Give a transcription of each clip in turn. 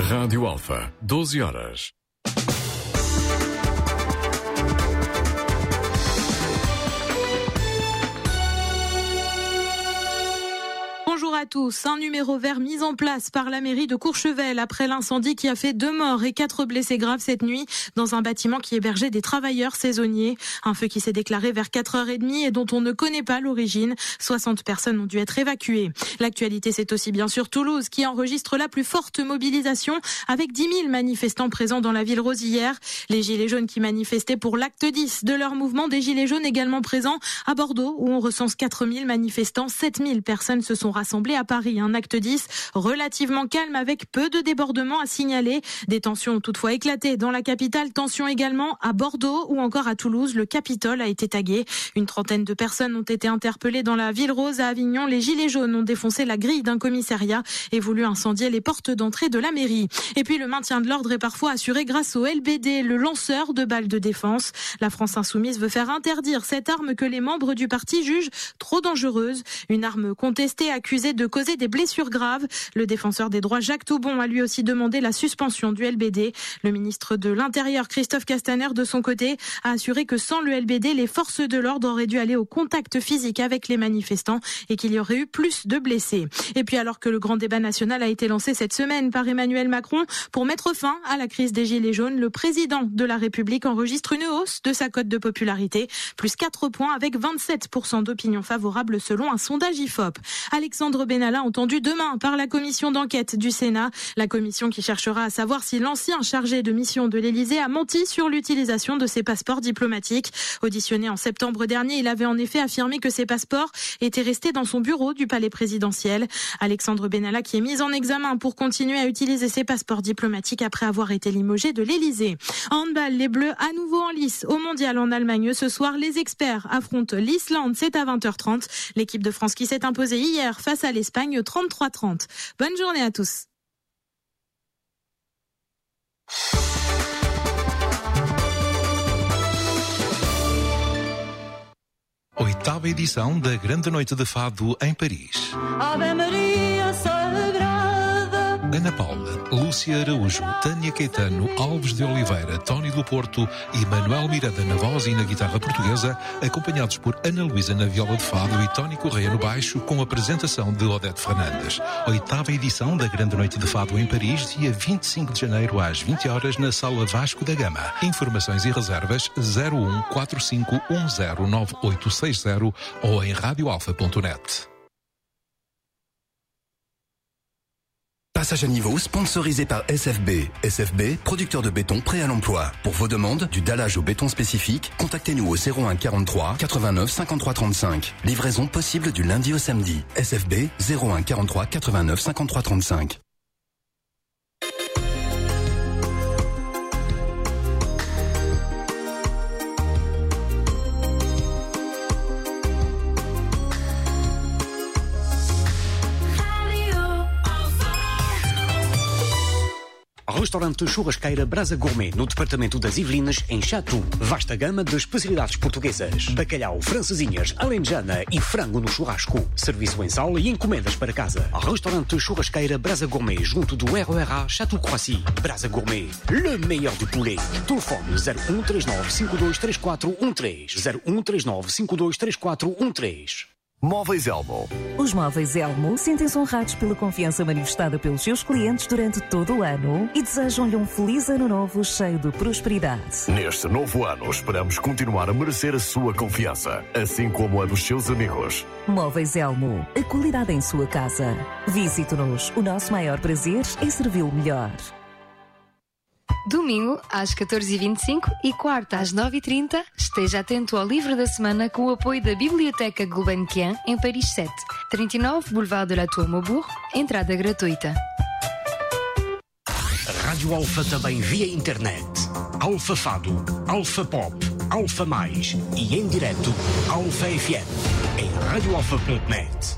Rádio Alfa, 12 horas. Bonjour à tous. Un numéro vert mis en place par la mairie de Courchevel après l'incendie qui a fait 2 morts et 4 blessés graves cette nuit dans un bâtiment qui hébergeait des travailleurs saisonniers. Un feu qui s'est déclaré vers 4h30 et dont on ne connaît pas l'origine. 60 personnes ont dû être évacuées. L'actualité, c'est aussi bien sûr Toulouse qui enregistre la plus forte mobilisation avec 10 000 manifestants présents dans la ville rose hier. Les Gilets jaunes qui manifestaient pour l'acte 10 de leur mouvement. Des Gilets jaunes également présents à Bordeaux où on recense 4 000 manifestants. 7 000 personnes se sont rassemblées à Paris, un acte 10 relativement calme avec peu de débordements à signaler. Des tensions ont toutefois éclaté dans la capitale, tensions également à Bordeaux ou encore à Toulouse. Le Capitole a été tagué. Une trentaine de personnes ont été interpellées dans la ville rose à Avignon. Les Gilets jaunes ont défoncé la grille d'un commissariat et voulu incendier les portes d'entrée de la mairie. Et puis le maintien de l'ordre est parfois assuré grâce au LBD, le lanceur de balles de défense. La France insoumise veut faire interdire cette arme que les membres du parti jugent trop dangereuse. Une arme contestée accusée de causer des blessures graves. Le défenseur des droits Jacques Toubon a lui aussi demandé la suspension du LBD. Le ministre de l'Intérieur Christophe Castaner de son côté a assuré que sans le LBD, les forces de l'ordre auraient dû aller au contact physique avec les manifestants et qu'il y aurait eu plus de blessés. Et puis alors que le grand débat national a été lancé cette semaine par Emmanuel Macron pour mettre fin à la crise des Gilets jaunes, le président de la République enregistre une hausse de sa cote de popularité, plus 4 points avec 27% d'opinion favorable selon un sondage IFOP. Alexandre Benalla entendu demain par la commission d'enquête du Sénat. La commission qui cherchera à savoir si l'ancien chargé de mission de l'Élysée a menti sur l'utilisation de ses passeports diplomatiques. Auditionné en septembre dernier, il avait en effet affirmé que ses passeports étaient restés dans son bureau du palais présidentiel. Alexandre Benalla qui est mis en examen pour continuer à utiliser ses passeports diplomatiques après avoir été limogé de l'Élysée. En handball, les Bleus à nouveau en lice au mondial en Allemagne. Ce soir, les experts affrontent l'Islande. C'est à 20h30. L'équipe de France qui s'est imposée hier face à l'Espagne 33-30. Bonne journée à tous. Oitava edição da Grande Noite de Fado em Paris. Ave Maria Sagrada. Ana Paula, Lúcia Araújo, Tânia Caetano, Alves de Oliveira, Tony do Porto e Manuel Miranda na voz e na guitarra portuguesa, acompanhados por Ana Luísa na viola de fado e Tony Correia no baixo, com a apresentação de Odete Fernandes. Oitava edição da Grande Noite de Fado em Paris, dia 25 de janeiro às 20 horas na Sala Vasco da Gama. Informações e reservas 01 45 10 9860 ou em radioalfa.net. Passage à niveau sponsorisé par SFB. SFB, producteur de béton prêt à l'emploi. Pour vos demandes, du dallage au béton spécifique, contactez-nous au 01 43 89 53 35. Livraison possible du lundi au samedi. SFB 01 43 89 53 35. Restaurante Churrasqueira Brasa Gourmet, no departamento das Yvelines, em Chatou. Vasta gama de especialidades portuguesas. Bacalhau, francesinhas, alentejana e frango no churrasco. Serviço em sala e encomendas para casa. Restaurante Churrasqueira Brasa Gourmet, junto do RERA Chatou-Croissy. Brasa Gourmet, le meilleur du poulet. Telefone 0139 523413. 0139 523413. Móveis Elmo. Os Móveis Elmo sentem-se honrados pela confiança manifestada pelos seus clientes durante todo o ano e desejam-lhe um feliz ano novo cheio de prosperidade. Neste novo ano, esperamos continuar a merecer a sua confiança, assim como a dos seus amigos. Móveis Elmo, a qualidade em sua casa. Visite-nos. O nosso maior prazer é servi-lo melhor. Domingo, às 14h25 e quarta, às 9h30, esteja atento ao livro da semana com o apoio da Biblioteca Gulbenkian, em Paris 7, 39 Boulevard de la Tour Maubourg, entrada gratuita. Rádio Alfa também via internet. Alfa Fado, Alfa Pop, Alfa Mais e em direto, Alfa FM, em radioalfa.net.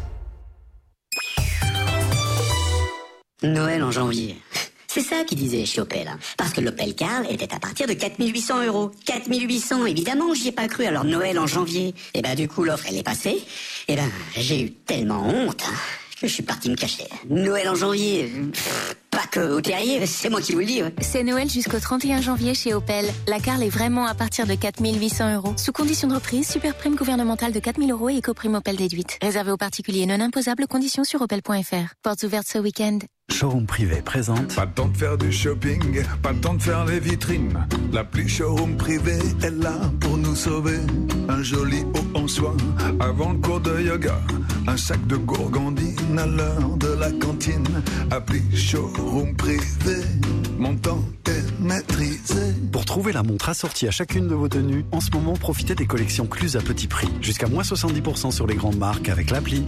Noël en janvier. C'est ça qu'il disait chez Opel. Hein. Parce que l'Opel Karl était à partir de 4 800 €. 4 800, évidemment, j'y ai pas cru. Alors Noël en janvier. Et ben du coup, l'offre, elle est passée. Et ben, j'ai eu tellement honte Je suis parti me cacher. Noël en janvier, pas que au terrier, c'est moi qui vous le dis. C'est Noël jusqu'au 31 janvier chez Opel. La Carl est vraiment à partir de 4 800 €. Sous condition de reprise, super prime gouvernementale de 4 000 € et éco-prime Opel déduite. Réservé aux particuliers non imposables, conditions sur opel.fr. Portes ouvertes ce week-end. Showroom Privé présente. Pas le temps de faire du shopping, pas le temps de faire les vitrines. L'appli Showroom Privé est là pour nous sauver. Un joli haut en soie avant le cours de yoga. Un sac de gourgandine à l'heure de la cantine. Appli Showroom Privé, mon temps est maîtrisé. Pour trouver la montre assortie à chacune de vos tenues, en ce moment, profitez des collections Cluse à petit prix. Jusqu'à moins 70% sur les grandes marques avec l'appli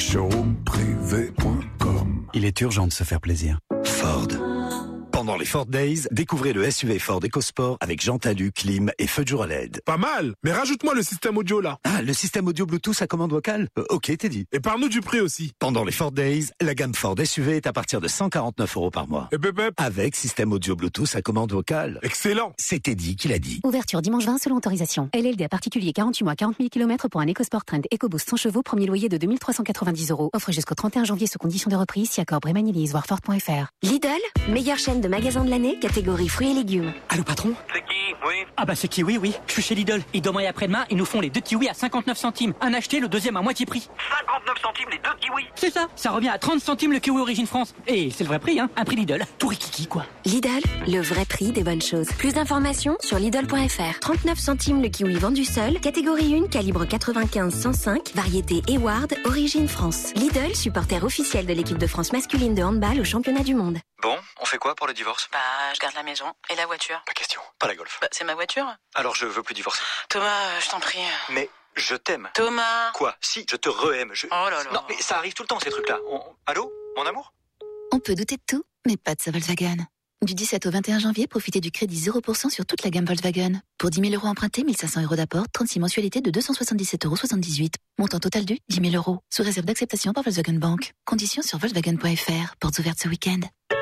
showroomprivé.com. Il est urgent de se faire plaisir. Ford. Pendant les Ford Days, découvrez le SUV Ford EcoSport avec jante alu, clim et feu de jour à LED. Pas mal, mais rajoute-moi le système audio là. Ah, le système audio Bluetooth à commande vocale ok, t'es dit. Et parle-nous du prix aussi. Pendant les Ford Days, la gamme Ford SUV est à partir de 149 € par mois. Et bébé. Avec système audio Bluetooth à commande vocale. Excellent. C'était dit qu'il a dit. Ouverture dimanche 20 selon autorisation. LLD à particulier 48 mois, 40 000 km pour un EcoSport Trend EcoBoost 100 chevaux, premier loyer de 2 390 €. Offre jusqu'au 31 janvier sous condition de reprise si accord Brémanilis, voir Ford.fr. Lidl, meilleure chaîne de magasins de l'année, catégorie fruits et légumes. Allô patron? C'est qui? Oui. Ah bah c'est Kiwi, oui. Je suis chez Lidl. Et demain et après-demain, ils nous font les 2 kiwis à 59 centimes. Un acheté, le deuxième à moitié prix. 59 centimes les 2 kiwis? C'est ça. Ça revient à 30 centimes le kiwi origine France. Et c'est le vrai prix, hein. Un prix Lidl. Tout rikiki, quoi. Lidl, le vrai prix des bonnes choses. Plus d'informations sur Lidl.fr. 39 centimes le kiwi vendu seul. Catégorie 1, calibre 95-105. Variété Eward, origine France. Lidl, supporter officiel de l'équipe de France masculine de handball au championnat du monde. Bon, on fait quoi pour le divorce? Bah, je garde la maison. Et la voiture? Pas question, pas la Golf. Bah, c'est ma voiture. Alors je veux plus divorcer. Thomas, je t'en prie. Mais je t'aime. Thomas. Quoi? Si, je te re-aime. Oh là là. Non, mais ça arrive tout le temps ces trucs-là. Allô? Mon amour? On peut douter de tout, mais pas de sa Volkswagen. Du 17 au 21 janvier, profitez du crédit 0% sur toute la gamme Volkswagen. Pour 10 000 € empruntés, 1 500 € d'apport, 36 mensualités de 277,78 €. Montant total dû, 10 000 €. Sous réserve d'acceptation par Volkswagen Bank. Conditions sur Volkswagen.fr. Portes ouvertes ce week-end.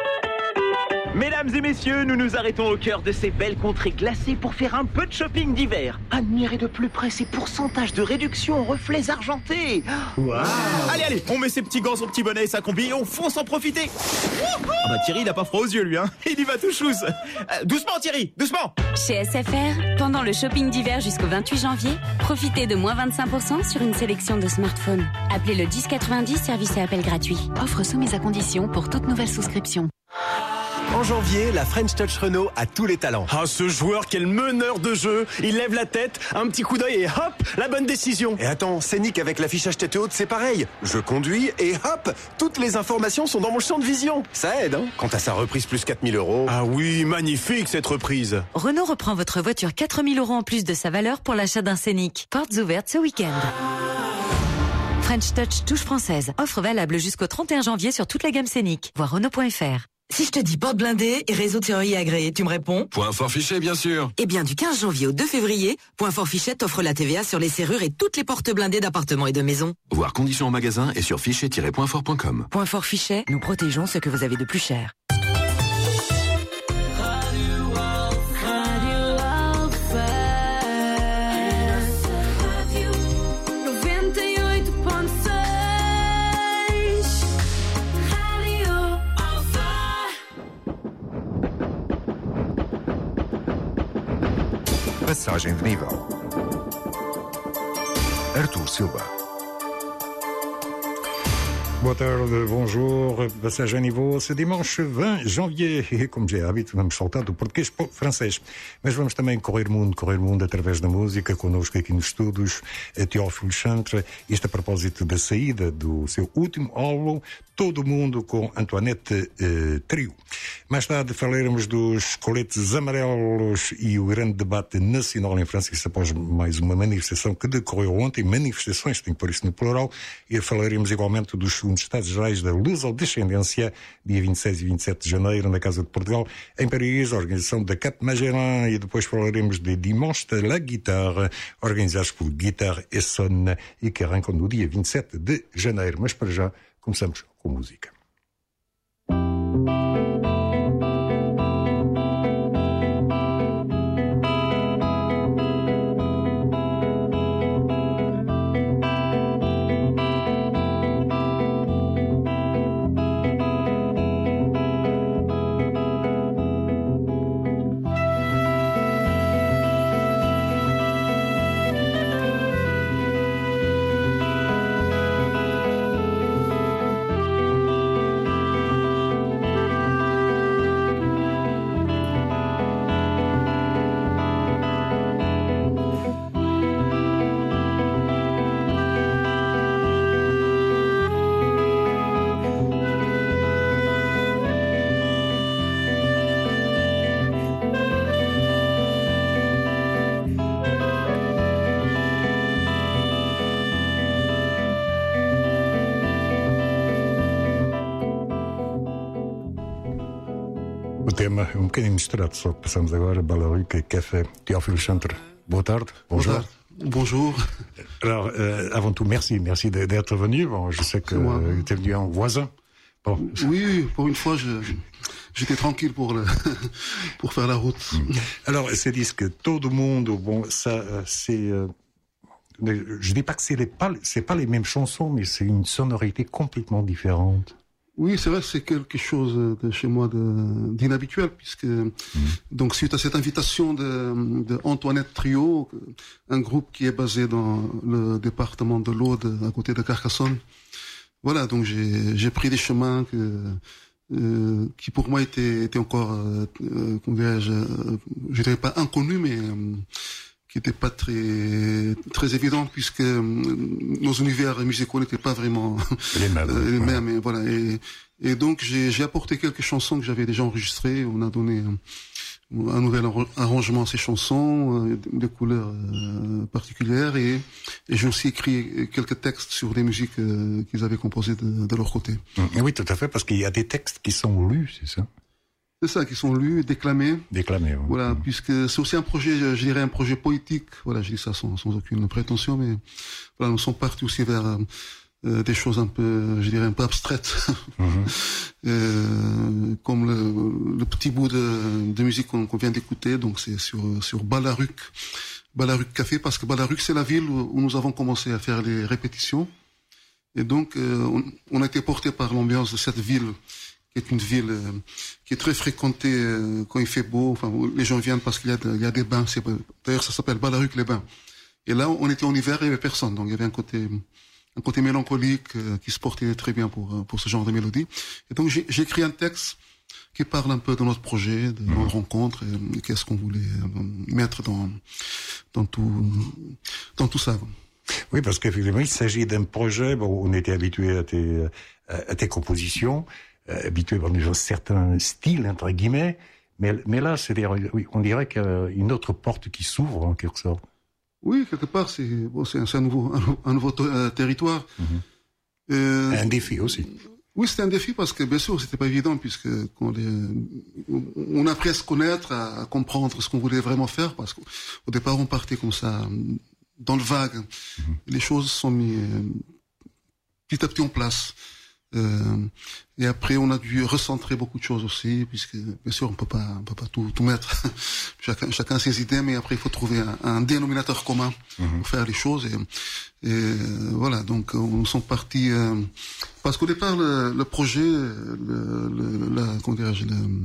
Mesdames et messieurs, nous nous arrêtons au cœur de ces belles contrées glacées pour faire un peu de shopping d'hiver. Admirez de plus près ces pourcentages de réduction aux reflets argentés. Wow. Allez, on met ses petits gants, son petit bonnet et sa combi et on fonce en profiter. Ah bah Thierry, il a pas froid aux yeux lui, hein. Il y va tout chousse. Doucement Thierry, doucement. Chez SFR, pendant le shopping d'hiver jusqu'au 28 janvier, profitez de moins 25% sur une sélection de smartphones. Appelez le 1090, service et appel gratuit. Offre soumise à condition pour toute nouvelle souscription. En janvier, la French Touch Renault a tous les talents. Ah, ce joueur, quel meneur de jeu. Il lève la tête, un petit coup d'œil et hop, la bonne décision. Et attends, Scénic avec l'affichage tête haute, c'est pareil. Je conduis et hop, toutes les informations sont dans mon champ de vision. Ça aide, hein. Quant à sa reprise plus 4 000 €. Ah oui, magnifique cette reprise. Renault reprend votre voiture 4 000 € en plus de sa valeur pour l'achat d'un Scénic. Portes ouvertes ce week-end. French Touch touche française. Offre valable jusqu'au 31 janvier sur toute la gamme Scénic. Voir Renault.fr. Si je te dis porte blindée et réseau théorie agréé, tu me réponds? Point fort fichet, bien sûr. Eh bien, du 15 janvier au 2 février, Point fort fichet t'offre la TVA sur les serrures et toutes les portes blindées d'appartements et de maisons. Voir conditions en magasin et sur fichet-pointfort.com. Point fort fichet, nous protégeons ce que vous avez de plus cher. Passagem de nível. Arthur Silva. Boa tarde, bonjour, passagem a nível, ce dimanche 20 janvier, e como já é hábito, vamos saltar do português para o francês, mas vamos também correr mundo através da música, connosco aqui nos estúdios, Teófilo Chantre, isto a propósito da saída do seu último álbum, Todo Mundo, com Antoinette Trio. Mais tarde falaremos dos coletes amarelos e o grande debate nacional em França, isso após mais uma manifestação que decorreu ontem, manifestações, tenho que pôr isso no plural, e falaremos igualmente dos segundos Estados Gerais da Lusodescendência, dia 26 e 27 de janeiro, na Casa de Portugal, em Paris, a organização da Cap Magellan, e depois falaremos de Dimanche de la Guitarre, organizados por Guitarre et Sonne, e que arrancam no dia 27 de janeiro. Mas para já, começamos com música. O tema é bocadinho misturado, só que passamos agora Balaruc et Café. Théophile Chantre, boa tarde. Bonjour. Bonjour. Alors, avant tout, merci d'être venu. Bon, je sais que tu es venu en voisin. Bon. Oui, pour une fois, j'étais tranquille pour faire la route. Alors, ces disques, tout le monde, bon, ça, c'est... je dis pas que c'est pas les mêmes chansons, mais c'est une sonorité complètement différente. Oui, c'est vrai, c'est quelque chose de chez moi d'inhabituel, puisque donc suite à cette invitation de Antoinette Trio, un groupe qui est basé dans le département de l'Aude, à côté de Carcassonne. Voilà, donc j'ai pris des chemins qui pour moi étaient encore, comment dirais-je, je dirais pas inconnus, mais qui n'étaient pas très évidents, puisque nos univers musicaux n'étaient pas vraiment les mêmes. Et voilà. Et donc j'ai apporté quelques chansons que j'avais déjà enregistrées. On a donné un nouvel arrangement à ces chansons, des couleurs particulières, et j'ai aussi écrit quelques textes sur des musiques qu'ils avaient composées de leur côté. Oui, tout à fait, parce qu'il y a des textes qui sont lus, c'est ça? C'est ça, qui sont lus, déclamés. Déclamés, oui. Voilà, puisque c'est aussi un projet, je dirais un projet poétique. Voilà, je dis ça sans aucune prétention, mais voilà, nous sommes partis aussi vers des choses un peu, je dirais un peu abstraites, comme le petit bout de musique qu'on vient d'écouter. Donc c'est sur Balaruc Café, parce que Balaruc c'est la ville où nous avons commencé à faire les répétitions, et donc on a été porté par l'ambiance de cette ville, qui est une ville qui est très fréquentée quand il fait beau. Enfin, les gens viennent parce qu'il y a des bains. D'ailleurs, ça s'appelle Balaruc les bains. Et là, on était en hiver, il y avait personne. Donc, il y avait un côté mélancolique qui se portait très bien pour ce genre de mélodie. Et donc, j'ai écrit un texte qui parle un peu de notre projet, de notre rencontre, et qu'est-ce qu'on voulait mettre dans tout ça. Oui, parce qu'effectivement, il s'agit d'un projet. Bon, on était habitué à tes compositions, habitué par un certain style, entre guillemets, mais là, oui, on dirait qu'il y a une autre porte qui s'ouvre, en quelque sorte. Oui, quelque part, c'est un nouveau territoire. Un défi aussi. Oui, c'était un défi parce que, bien sûr, c'était pas évident, puisque on a appris à se connaître, à comprendre ce qu'on voulait vraiment faire, parce qu'au départ, on partait comme ça, dans le vague. Les choses sont mises petit à petit en place. Et après, on a dû recentrer beaucoup de choses aussi, puisque bien sûr, on peut pas tout mettre. chacun ses idées, mais après, il faut trouver un dénominateur commun pour faire les choses. Et voilà, donc on sont partis parce qu'au départ, le projet, comment dirais-je,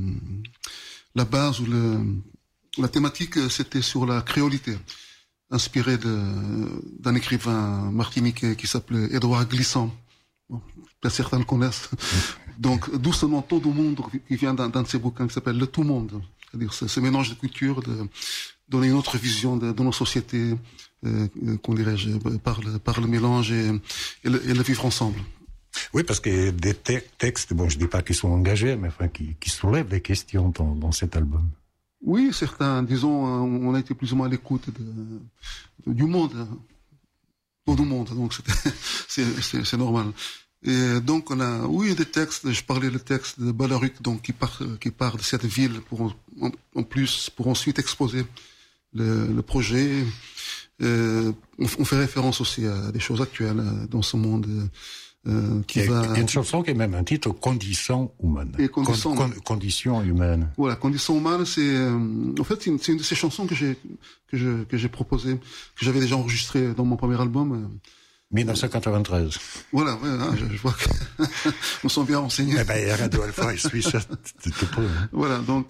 la base ou la thématique, c'était sur la créolité, inspiré d'un écrivain martiniquais qui s'appelait Édouard Glissant. Bon, peut-être certains le connaissent. Donc, d'où ce nom Tout le monde, qui vient d'un de ses bouquins qui s'appelle Le Tout Monde. C'est-à-dire ce mélange de cultures, de donner une autre vision de nos sociétés, qu'on dirais-je, par le mélange et le vivre ensemble. Oui, parce que des textes, bon, je dis pas qu'ils sont engagés, mais enfin, qui soulèvent des questions dans cet album. Oui, certains, disons, on a été plus ou moins à l'écoute du monde. Tout le monde, donc c'est normal. Et donc on a, oui, des textes. Je parlais le texte de Balaruc, donc qui part de cette ville en plus pour ensuite exposer le projet. On fait référence aussi à des choses actuelles dans ce monde qui va. Il y a une chanson qui est même un titre, Condition humaine. Et Condition humaine. Voilà, Condition humaine, c'est en fait c'est une de ces chansons que j'ai proposées, que j'avais déjà enregistrées dans mon premier album. 1993. Voilà, ouais, je vois que nous sommes bien renseignés. Eh ben, Radio Alpha et Suisse, c'est tout peu. Voilà, donc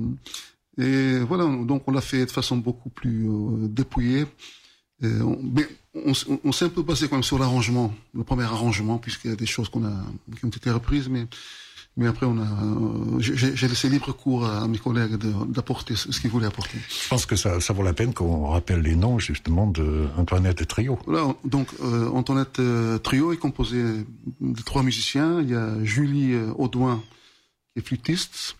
et voilà, donc on l'a fait de façon beaucoup plus dépouillée. Mais on s'est un peu basé quand même sur l'arrangement, le premier arrangement, puisqu'il y a des choses qui ont été reprises, mais après j'ai laissé libre cours à mes collègues d'apporter ce qu'ils voulaient apporter. Je pense que ça vaut la peine qu'on rappelle les noms justement de Antoinette Trio. Voilà, donc Antoinette Trio est composé de 3 musiciens. Il y a Julie Audouin qui est flûtiste,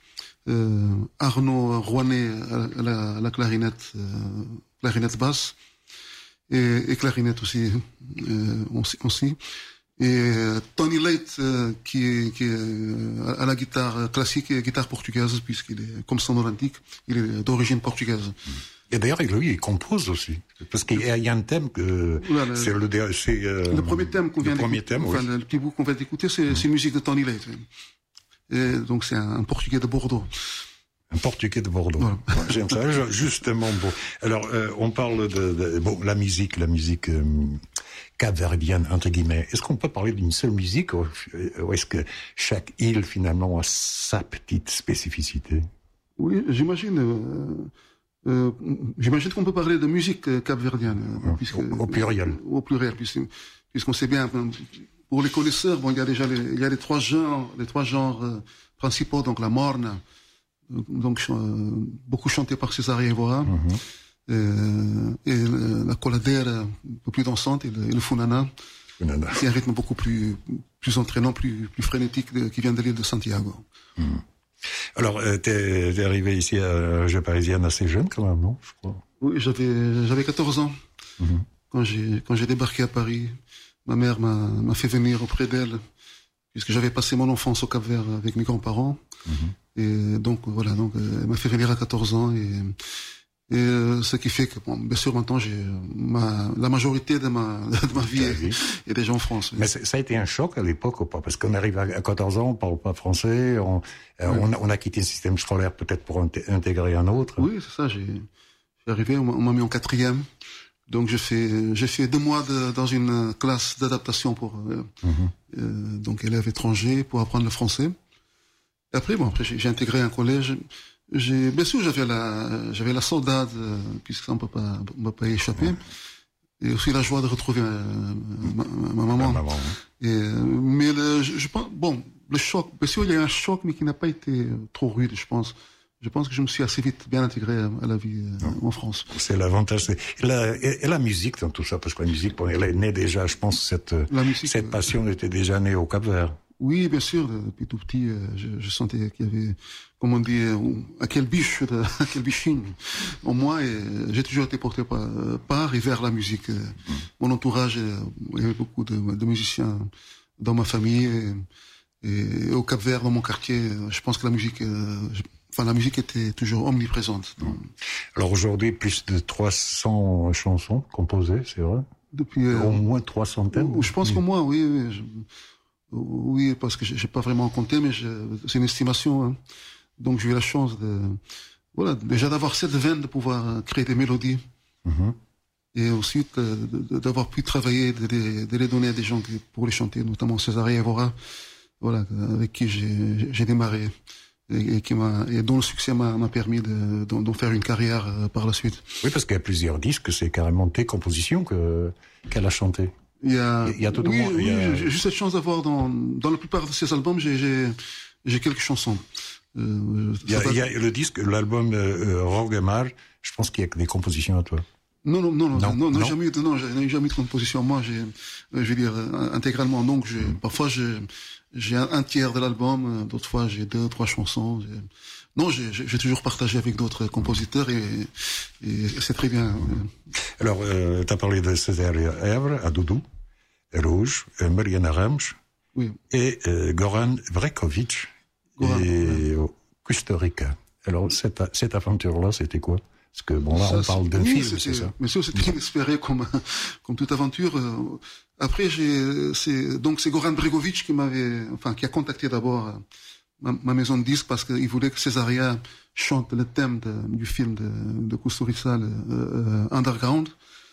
Arnaud Rouanet à la clarinette basse. Et clarinette aussi. Et Tony Late, qui est à la guitare classique et guitare portugaise, puisqu'il est, comme son nom l'indique, il est d'origine portugaise. Et d'ailleurs, lui, il compose aussi. Parce qu'il y a un thème que... Voilà, c'est le premier thème qu'on vient d'écouter, le petit bout qu'on vient d'écouter, c'est une musique de Tony Late. Et donc c'est un Portugais de Bordeaux. Un Portugais de Bordeaux. Voilà. J'aime ça, justement. Bon, alors on parle de la musique capverdienne entre guillemets. Est-ce qu'on peut parler d'une seule musique ou est-ce que chaque île finalement a sa petite spécificité? Oui, j'imagine qu'on peut parler de musique capverdienne. Au pluriel. Au pluriel, puisqu'on sait bien. Pour les connaisseurs, il y a déjà les trois genres principaux, donc la morne, donc beaucoup chanté par César Évora, et la coladera un peu plus dansante, et le funana, qui est un rythme beaucoup plus entraînant, plus frénétique, qui vient de l'île de Santiago. Alors, t'es arrivé ici à région parisienne assez jeune quand même, non? Je crois. Oui, j'avais 14 ans quand j'ai débarqué à Paris. Ma mère m'a fait venir auprès d'elle, puisque j'avais passé mon enfance au Cap-Vert avec mes grands-parents. Et donc, voilà, elle m'a fait venir à 14 ans. Et ce qui fait que, bien sûr, maintenant, la majorité de ma vie est déjà en France. Mais ça a été un choc à l'époque ou pas? Parce qu'on arrive à 14 ans, on parle pas français, on a quitté le système scolaire peut-être pour intégrer un autre. Oui, c'est ça, j'ai arrivé, on m'a mis en 4e. Donc j'ai fait 2 mois dans une classe d'adaptation pour donc élèves étrangers pour apprendre le français. Et après j'ai intégré un collège. Bien sûr j'avais la saudade, puisque ça on peut pas y échapper. Et aussi la joie de retrouver ma maman. Mais je pense le choc, bien sûr il y a eu un choc, mais qui n'a pas été trop rude, je pense. Je pense que je me suis assez vite bien intégré à la vie en France. C'est l'avantage. Et la musique dans tout ça, parce que la musique, elle est née déjà, je pense, cette passion était déjà née au Cap-Vert. Oui, bien sûr. Depuis tout petit, je sentais qu'il y avait, comme on dit, quel bichine en moi, et j'ai toujours été porté par et vers la musique. Mon entourage, il y avait beaucoup de musiciens dans ma famille, et au Cap-Vert, dans mon quartier, je pense que la musique était toujours omniprésente. Alors aujourd'hui, plus de 300 chansons composées, c'est vrai? Depuis au moins 300. Je pense qu'au moins, oui. Oui, parce que j'ai pas vraiment compté, mais c'est une estimation. Hein. Donc j'ai eu la chance déjà d'avoir cette veine de pouvoir créer des mélodies. Et ensuite d'avoir pu travailler, de les donner à des gens pour les chanter, notamment César Évora, avec qui j'ai démarré. Et dont le succès m'a permis d'en faire une carrière par la suite. Oui, parce qu'il y a plusieurs disques, c'est carrément tes compositions qu'elle a chantées. Il y a tout le monde. Oui, j'ai eu cette chance d'avoir dans la plupart de ces albums, j'ai quelques chansons. Il y a le disque, l'album Rogemar, je pense qu'il y a que des compositions à toi. Non, jamais eu de composition. Moi, je vais dire intégralement. Donc, parfois j'ai un tiers de l'album, d'autres fois j'ai 2 ou 3 chansons. Non, j'ai toujours partagé avec d'autres compositeurs et c'est très bien. Alors, tu as parlé de César Évora, Adoudou, Rouge, Mariana Ramos, et Goran Bregović et Costa Rica. Alors, cette aventure-là, c'était quoi? Parce que là, on parle d'un film, c'est ça? Mais c'était inespéré comme toute aventure. Après, c'est Goran Bregović qui a contacté d'abord ma maison de disques parce qu'il voulait que Césaria chante le thème du film de Kusturica, Underground.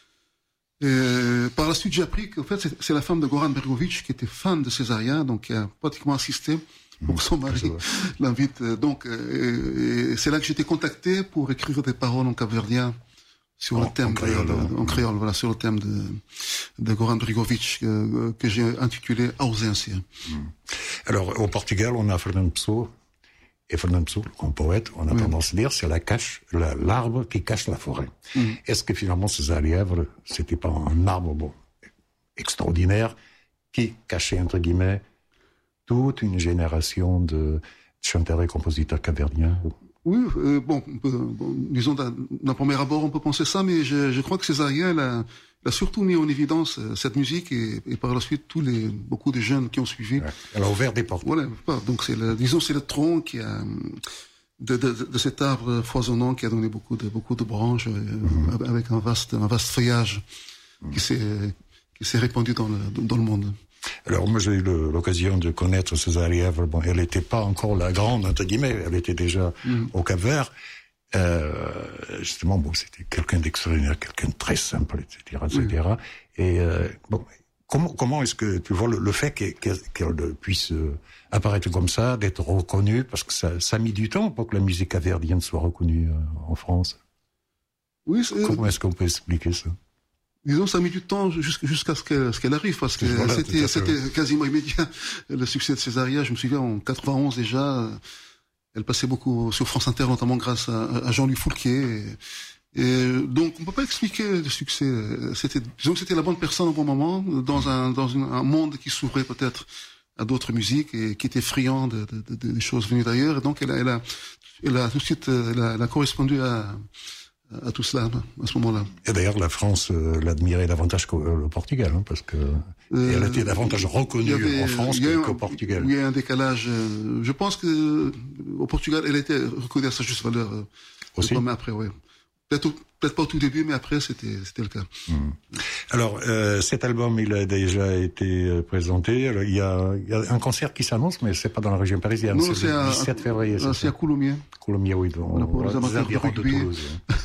Et par la suite, j'ai appris qu'en fait, c'est la femme de Goran Bregović qui était fan de Césaria, donc qui a pratiquement assisté pour que son mari l'invite. Donc, et c'est là que j'ai été contacté pour écrire des paroles en capverdien sur le thème en créole, voilà, sur le thème de Goran Bregović que j'ai intitulé Ausência. Alors, au Portugal, on a Fernando Pessoa. Et Fernando Pessoa, comme poète, on a tendance à dire, c'est l'arbre qui cache la forêt. Est-ce que finalement, César Évora, c'était pas un arbre, extraordinaire, qui cachait, entre guillemets, toute une génération de chanteurs et compositeurs capverdiens? Oui, disons d'un premier abord, on peut penser ça, mais je crois que Césaria, il a surtout mis en évidence cette musique et par la suite beaucoup de jeunes qui ont suivi. Ouais. Elle a ouvert des portes. Voilà. Donc c'est le tronc qui a de cet arbre foisonnant qui a donné beaucoup de branches avec un vaste feuillage qui s'est répandu dans le monde. Alors moi j'ai eu l'occasion de connaître Cesareeva. Bon, elle n'était pas encore la grande entre guillemets, elle était déjà au Cap-Vert. Justement, bon, c'était quelqu'un d'extraordinaire, quelqu'un de très simple, etc., etc. Et bon, comment est-ce que tu vois le fait qu'elle puisse apparaître comme ça, d'être reconnue, parce que ça a mis du temps pour que la musique capverdienne soit reconnue en France. Oui. Comment est-ce qu'on peut expliquer ça? Disons, ça a mis du temps jusqu'à ce qu'elle arrive, parce que c'était quasiment immédiat. Le succès de Césaria, je me souviens, en 91 déjà, elle passait beaucoup sur France Inter, notamment grâce à Jean-Louis Foulquier. Et donc, on peut pas expliquer le succès. Disons que c'était la bonne personne au bon moment, dans un monde qui s'ouvrait peut-être à d'autres musiques et qui était friand des choses venues d'ailleurs. Et donc, elle a tout de suite, elle a correspondu à tout cela, à ce moment-là. Et d'ailleurs, la France l'admirait davantage que le Portugal, parce que elle était davantage reconnue en France qu'au Portugal. Il y a un décalage. Je pense que au Portugal, elle était reconnue à sa juste valeur. Aussi. Comme après, oui. Peut-être pas au tout début, mais après, c'était le cas. Alors, cet album, il a déjà été présenté. Alors, il y a un concert qui s'annonce, mais c'est pas dans la région parisienne. Non, c'est le 17 février. C'est à Coulommiers. Coulommiers, oui, pour les amateurs de Toulouse.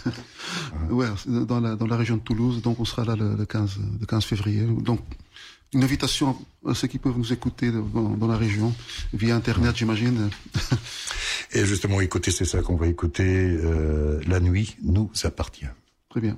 Ouais, dans la région de Toulouse. Donc, on sera là le 15 février. Donc, une invitation à ceux qui peuvent nous écouter dans la région, via Internet, j'imagine. Et justement, écoutez, c'est ça qu'on va écouter. La nuit nous appartient. Très bien.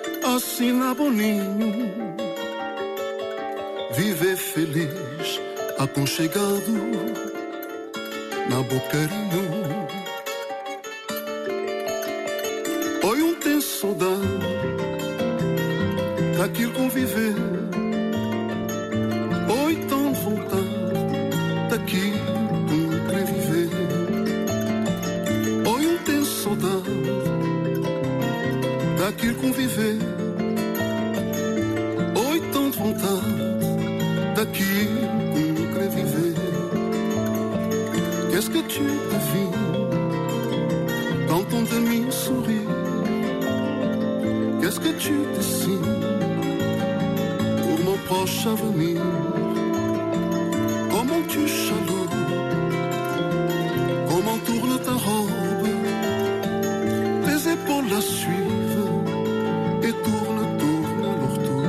Viver feliz aconchegado na bocarinho. Oi, tem saudade daquilo conviver. Oi, tão vontade daquilo querer viver. Oi, tem saudade daquilo conviver. Oi, tão vontade daquilo querer viver. Qu'est-ce que tu devines quand on de mim sourit? Qu'est-ce que tu dessines pour mon proche avenir? Comment tu chaloupes, comment tourne ta robe, tes épaules la suivent et tourne leur tour.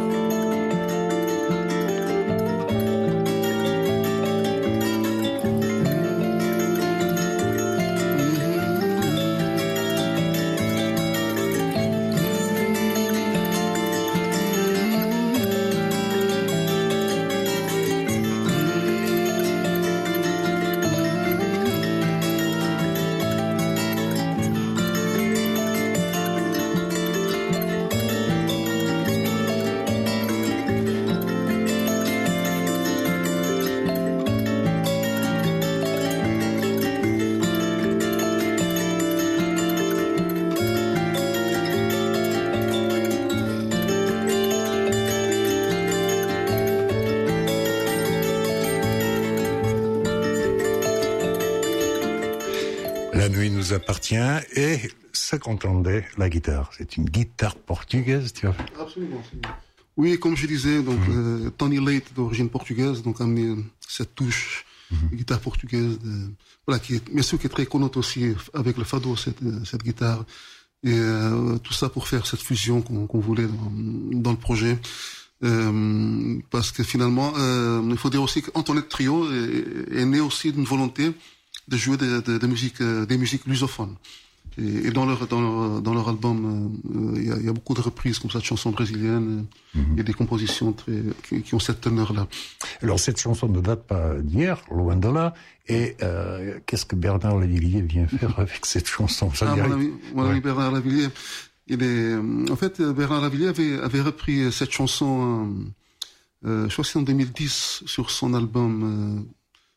La nuit nous appartient et ça qu'entendait la guitare. C'est une guitare portugaise, tu vois. Absolument. Oui, comme je disais, donc Tony Late d'origine portugaise, donc a amené cette touche de guitare portugaise, voilà, qui est bien sûr qui est très connote aussi avec le fado, cette guitare, et tout ça pour faire cette fusion qu'on voulait dans le projet. Parce que finalement, il faut dire aussi qu'Antoinette Trio est né aussi d'une volonté de jouer des musiques lusophones. Et dans leur album, il y a beaucoup de reprises comme ça de chansons brésiliennes et des compositions qui ont cette teneur-là. Alors cette chanson ne date pas d'hier, loin de là. Et qu'est-ce que Bernard Lavilliers vient faire avec cette chanson? Mon ami Bernard Lavilliers, en fait, Bernard Lavilliers avait repris cette chanson, je crois que c'est en 2010, sur son album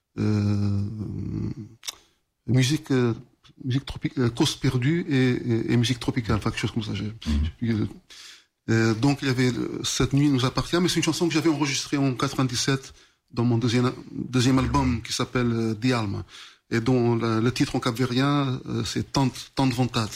musique tropicale, Cause perdue et musique tropicale, enfin quelque chose comme ça. Donc il y avait Cette nuit nous appartient, mais c'est une chanson que j'avais enregistrée en 97 dans mon deuxième album qui s'appelle Di Alma, et dont le titre en capvérien c'est Tante vontade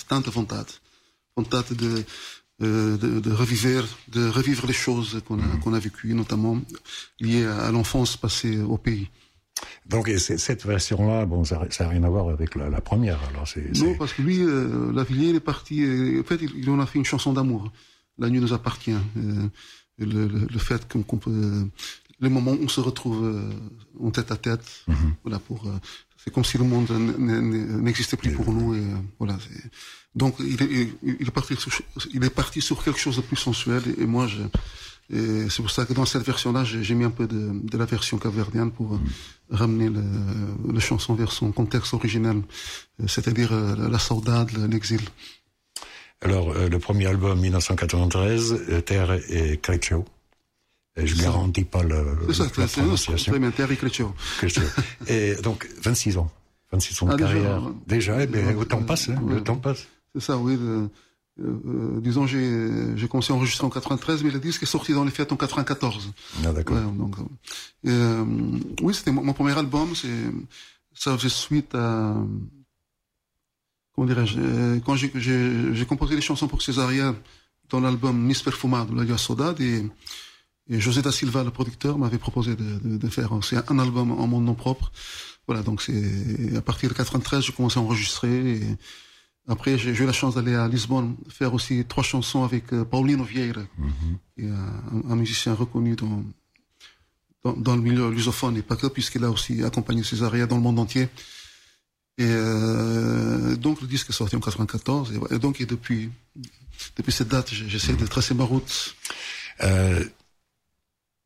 de revivre les choses qu'on a vécues, notamment liées à l'enfance passée au pays. Donc cette version-là, bon, ça n'a rien à voir avec la première. Alors non, parce que lui, Lavilliers, il est parti. En fait, il en a fait une chanson d'amour. La nuit nous appartient. Le fait qu'on peut, les moments où on se retrouve en tête à tête, voilà, c'est comme si le monde n'existait plus pour nous. Et voilà. Donc il est parti sur quelque chose de plus sensuel. Et moi, et c'est pour ça que dans cette version-là, j'ai mis un peu de la version capverdienne pour ramener la chanson vers son contexte originel, c'est-à-dire la saudade, l'exil. Alors, le premier album, 1993, Terre et Creccio. Je ne garantis pas la prononciation. Très bien, Terre et Creccio. Et donc, 26 ans. 26 ans de carrière. Déjà, le temps passe, hein, le temps passe. C'est ça, oui. Disons, j'ai commencé à enregistrer en 93, mais le disque est sorti dans les fêtes en 94. Ah, d'accord. Ouais, donc, oui, c'était mon premier album. Ça faisait suite à, comment dirais-je, quand j'ai composé les chansons pour Césaria dans l'album Nis Perfumado, La Saudade, et José da Silva, le producteur, m'avait proposé de faire aussi un album en mon nom propre. Voilà, donc c'est à partir de 93, j'ai commencé à enregistrer. Et après, j'ai eu la chance d'aller à Lisbonne faire aussi 3 chansons avec Paulino Vieira, qui est un musicien reconnu dans le milieu lusophone et pas que, puisqu'il a aussi accompagné Césaria dans le monde entier. Et donc le disque est sorti en 94, et donc depuis cette date, j'essaie de tracer ma route.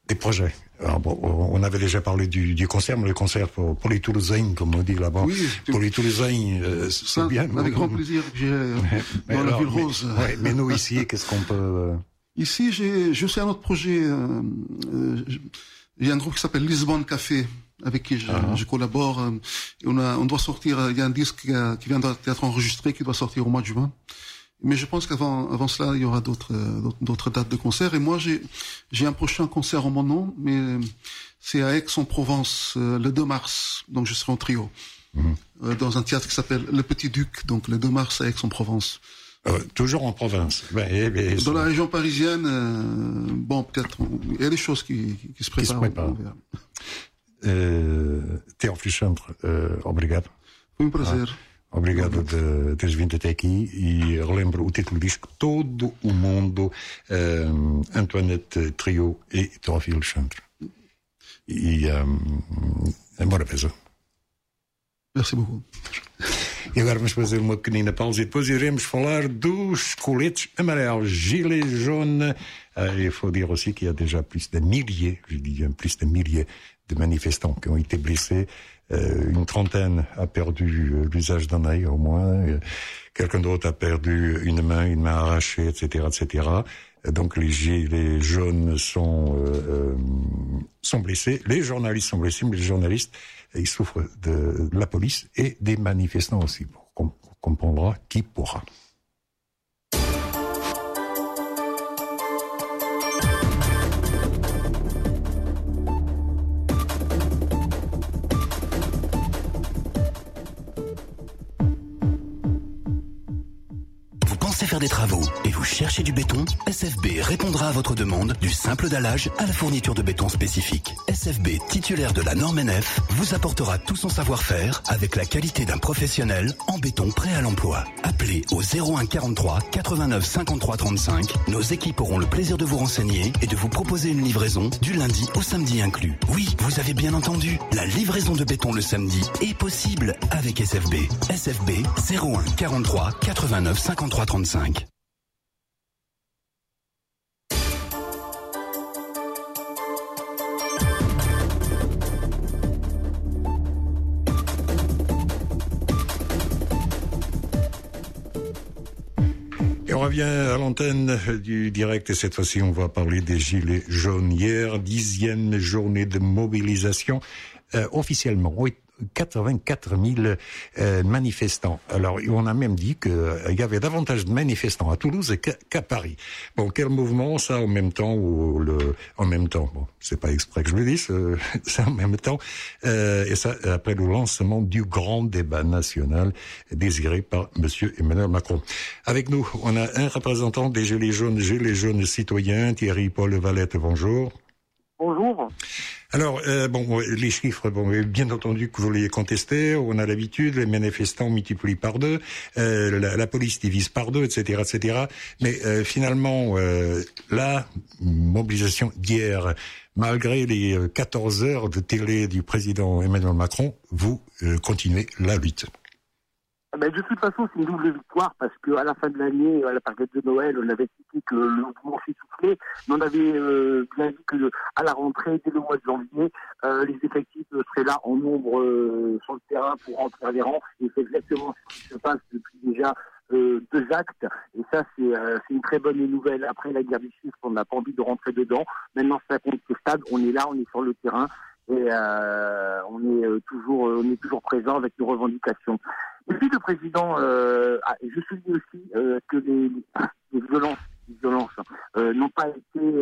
Des projets. Alors, bon, on avait déjà parlé du concert, mais le concert pour les Toulousains, comme on dit là-bas. Oui, pour les Toulousains, c'est bien. Avec grand plaisir que j'ai dans la Ville Rose. Mais nous, ici, qu'est-ce qu'on peut... Ici, je suis un autre projet. Il y a un groupe qui s'appelle Lisbonne Café, avec qui je collabore. On doit sortir, il y a un disque qui vient d'être enregistré, qui doit sortir au mois de juin. Mais je pense qu'avant cela, il y aura d'autres dates de concert. Et moi, j'ai un prochain concert en mon nom, mais c'est à Aix-en-Provence, le 2 mars. Donc, je serai en trio. Dans un théâtre qui s'appelle Le Petit Duc, donc le 2 mars à Aix-en-Provence. Toujours en province. Dans la région parisienne, bon, peut-être, il y a des choses qui se préparent. Teófilo Chantre, obrigado. Foi prazer. Obrigado de teres vindo até aqui e relembro o título do disco Todo o Mundo, Antoinette Trio e Teófilo Chantre. E embora pesa. Merci beaucoup. E agora vamos fazer uma pequenina pausa e depois iremos falar dos coletes amarelos, gilets jaunes. Il faut dire aussi qu'il y a déjà plus de milliers, je dis plus de milliers de manifestants qui ont été blessés. Une trentaine a perdu l'usage d'un œil au moins. Quelqu'un d'autre a perdu une main arrachée, etc., etc. Donc les gilets jaunes sont blessés. Les journalistes sont blessés, mais les journalistes, ils souffrent de la police et des manifestants aussi. On comprendra qui pourra. Faire des travaux et vous cherchez du béton, SFB répondra à votre demande du simple dallage à la fourniture de béton spécifique. SFB, titulaire de la norme NF, vous apportera tout son savoir-faire avec la qualité d'un professionnel en béton prêt à l'emploi. Appelez au 01 43 89 53 35. Nos équipes auront le plaisir de vous renseigner et de vous proposer une livraison du lundi au samedi inclus. Oui, vous avez bien entendu, la livraison de béton le samedi est possible avec SFB. SFB 01 43 89 53 35. Et on revient à l'antenne du direct et cette fois-ci on va parler des gilets jaunes. Hier, 10e journée de mobilisation officiellement. Oui. 84 000 manifestants. Alors, on a même dit qu'il y avait davantage de manifestants à Toulouse qu'à Paris. Bon, quel mouvement, ça, en même temps, bon, c'est pas exprès que je le dise, c'est en même temps, et ça, après le lancement du grand débat national désiré par monsieur Emmanuel Macron. Avec nous, on a un représentant des Gilets jaunes citoyens, Thierry-Paul Valette, bonjour. Bonjour. Alors, les chiffres, bien entendu que vous les contestez, on a l'habitude, les manifestants multiplient par 2, la police divise par 2, etc., etc. Mais finalement, la mobilisation d'hier, malgré les 14 heures de télé du président Emmanuel Macron, vous continuez la lutte. De toute façon, c'est une double victoire parce que à la fin de l'année, à la période de Noël, on avait cité que le mouvement s'essoufflait, mais on avait bien dit que à la rentrée, dès le mois de janvier, les effectifs seraient là en nombre sur le terrain pour rentrer les rangs. Et c'est exactement ce qui se passe depuis déjà 2 actes. Et ça, c'est une très bonne nouvelle. Après la guerre du chiffre, on n'a pas envie de rentrer dedans. Maintenant, c'est incontestable. On est là, on est sur le terrain et on est toujours présent avec nos revendications. Et puis le président, je souligne aussi que les violences n'ont pas été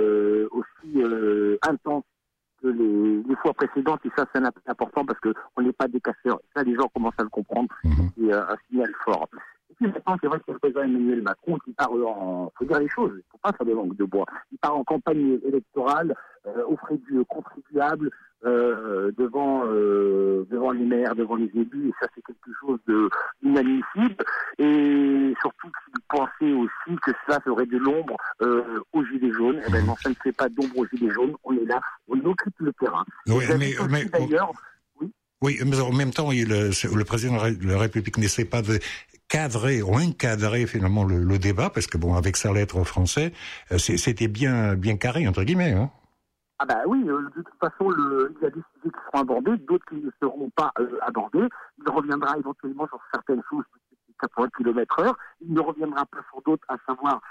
aussi intenses que les fois précédentes, et ça c'est important parce que on n'est pas des casseurs. Ça, les gens commencent à le comprendre. C'est un signal fort. Et puis maintenant, c'est vrai que le président Emmanuel Macron qui parle faut dire les choses, il ne faut pas faire de langue de bois. Il part en campagne électorale aux frais du contribuable devant les maires, devant les élus, et ça c'est quelque chose d'inadmissible. Et surtout qu'il pensait aussi que ça ferait de l'ombre aux Gilets jaunes. Eh ben non, ça ne fait pas d'ombre aux Gilets jaunes. On est là, on occupe le terrain. Oui, mais d'ailleurs. Oui, mais en même temps, le président de la République n'essaie pas de cadrer ou encadrer finalement le débat, parce que bon, avec sa lettre au français, c'était bien carré entre guillemets. Hein. Ah bah oui, de toute façon, il y a des sujets qui seront abordés, d'autres qui ne seront pas abordés. Il reviendra éventuellement sur certaines choses, 80 km/h. Il ne reviendra pas sur d'autres, à savoir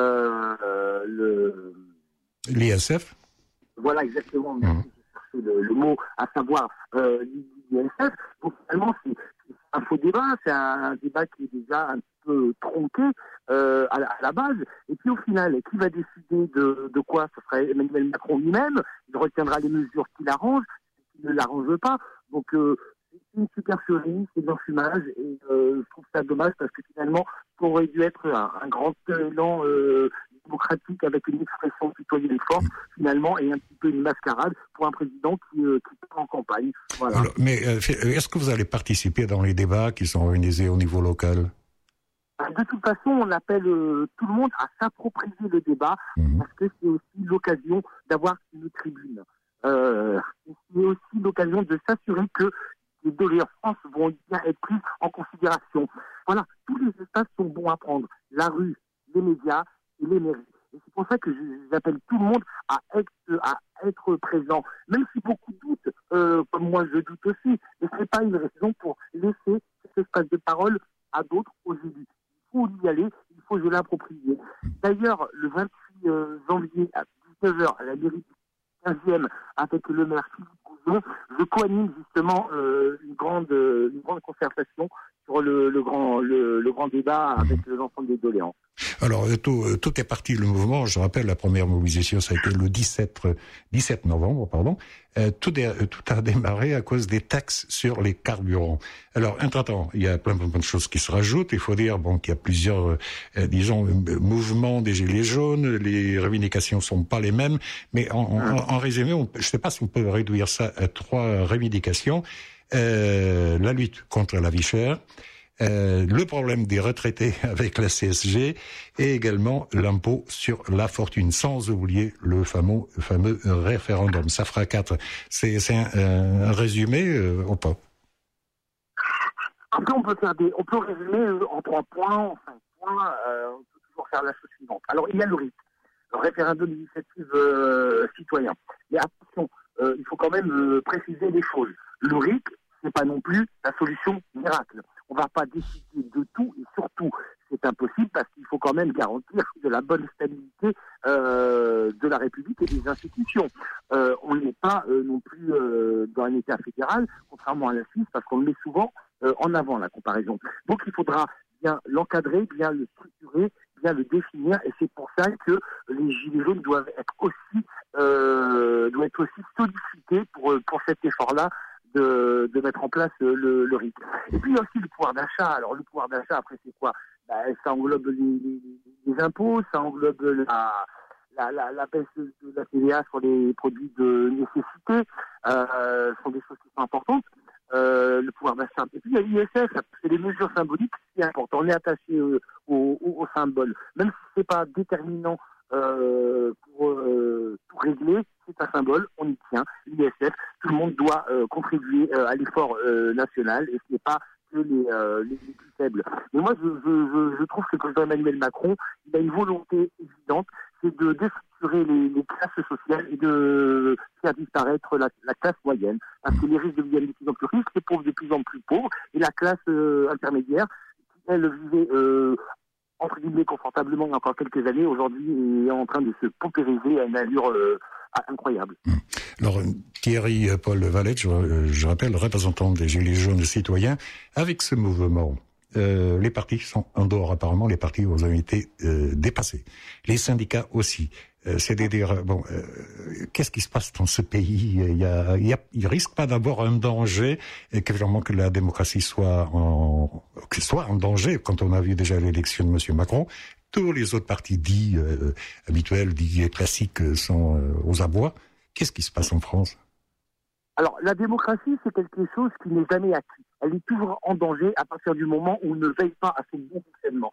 l'ISF. Voilà, exactement. J'ai cherché le mot, à savoir l'ISF. Donc finalement, c'est un faux débat. C'est un débat qui est déjà un peu tronqué à la base. Et puis au final, qui va décider de quoi? Ce sera Emmanuel Macron lui-même. Il retiendra les mesures qui l'arrangent, qui ne l'arrangent pas. Donc c'est une supercherie, c'est de l'enfumage. Et je trouve ça dommage parce que finalement, ça aurait dû être un grand élan démocratique avec une expression citoyenne forte, finalement, et un petit peu une mascarade pour un président qui part en campagne. Voilà. Alors, mais est-ce que vous allez participer dans les débats qui sont organisés au niveau local? De toute façon, on appelle tout le monde à s'approprier le débat parce que c'est aussi l'occasion d'avoir une tribune. C'est aussi l'occasion de s'assurer que les doléances vont bien être prises en considération. Voilà, tous les espaces sont bons à prendre. La rue, les médias et les mairies. Et c'est pour ça que j'appelle tout le monde à être présent. Même si beaucoup doutent, comme moi je doute aussi, mais ce n'est pas une raison pour laisser cet espace de parole à d'autres, aux élus. Il faut y aller, il faut se l'approprier. D'ailleurs, le 28 janvier à 19h à la mairie du 15e, avec le maire Philippe Goujon, je co-anime justement une grande concertation sur le grand débat avec l'ensemble des doléances. Alors, tout est parti, le mouvement. Je rappelle, la première mobilisation, ça a été le 17 novembre, pardon. Tout a démarré à cause des taxes sur les carburants. Alors, entre-temps, il y a plein de choses qui se rajoutent. Il faut dire, qu'il y a plusieurs, mouvements des Gilets jaunes. Les revendications sont pas les mêmes. Mais en résumé, je sais pas si on peut réduire ça à 3 revendications. La lutte contre la vie chère, le problème des retraités avec la CSG et également l'impôt sur la fortune, sans oublier le fameux référendum. Ça fera 4. C'est un résumé ou pas? Après, on peut résumer en 3 points, en 5 points. On peut toujours faire la chose suivante. Alors, il y a le RIC, le référendum d'initiative citoyen. Mais attention, il faut quand même préciser les choses. Le RIC, c'est pas non plus la solution miracle. On va pas décider de tout et surtout, c'est impossible parce qu'il faut quand même garantir de la bonne stabilité de la République et des institutions. On n'est pas non plus dans un État fédéral, contrairement à la Suisse, parce qu'on le met souvent en avant, la comparaison. Donc il faudra bien l'encadrer, bien le structurer, bien le définir, et c'est pour ça que les Gilets jaunes doivent être aussi sollicités pour cet effort-là, de mettre en place le RIC. Et puis il y a aussi le pouvoir d'achat. Alors le pouvoir d'achat, après c'est quoi? Ça englobe les impôts, ça englobe la baisse de la TVA sur les produits de nécessité, ce sont des choses qui sont importantes. Le pouvoir d'achat. Et puis il y a l'ISF, c'est des mesures symboliques, c'est important. On est attaché au symbole. Même si c'est pas déterminant pour tout régler, c'est un symbole, on y tient. L'ISF, tout le monde doit contribuer à l'effort national et ce n'est pas que les plus faibles. Mais moi, je trouve que le président Emmanuel Macron, il a une volonté évidente, c'est de déstructurer les classes sociales et de faire disparaître la classe moyenne. Parce que les riches deviennent de plus en plus riches, les pauvres de plus en plus pauvres, et la classe intermédiaire, qui elle vivait entre guillemets confortablement il y a encore quelques années, aujourd'hui est en train de se paupériser à une allure incroyable. Alors, Thierry Paul Valette, je rappelle, représentant des Gilets jaunes citoyens, avec ce mouvement, les partis sont en dehors, apparemment, les partis ont été dépassés. Les syndicats aussi. C'est-à-dire, qu'est-ce qui se passe dans ce pays? Il risque pas d'avoir un danger, et que la démocratie soit en danger, quand on a vu déjà l'élection de M. Macron. Tous les autres partis dits habituels, dits classiques, sont aux abois. Qu'est-ce qui se passe en France? Alors, la démocratie, c'est quelque chose qui n'est jamais acquis. Elle est toujours en danger à partir du moment où on ne veille pas à son bon fonctionnement.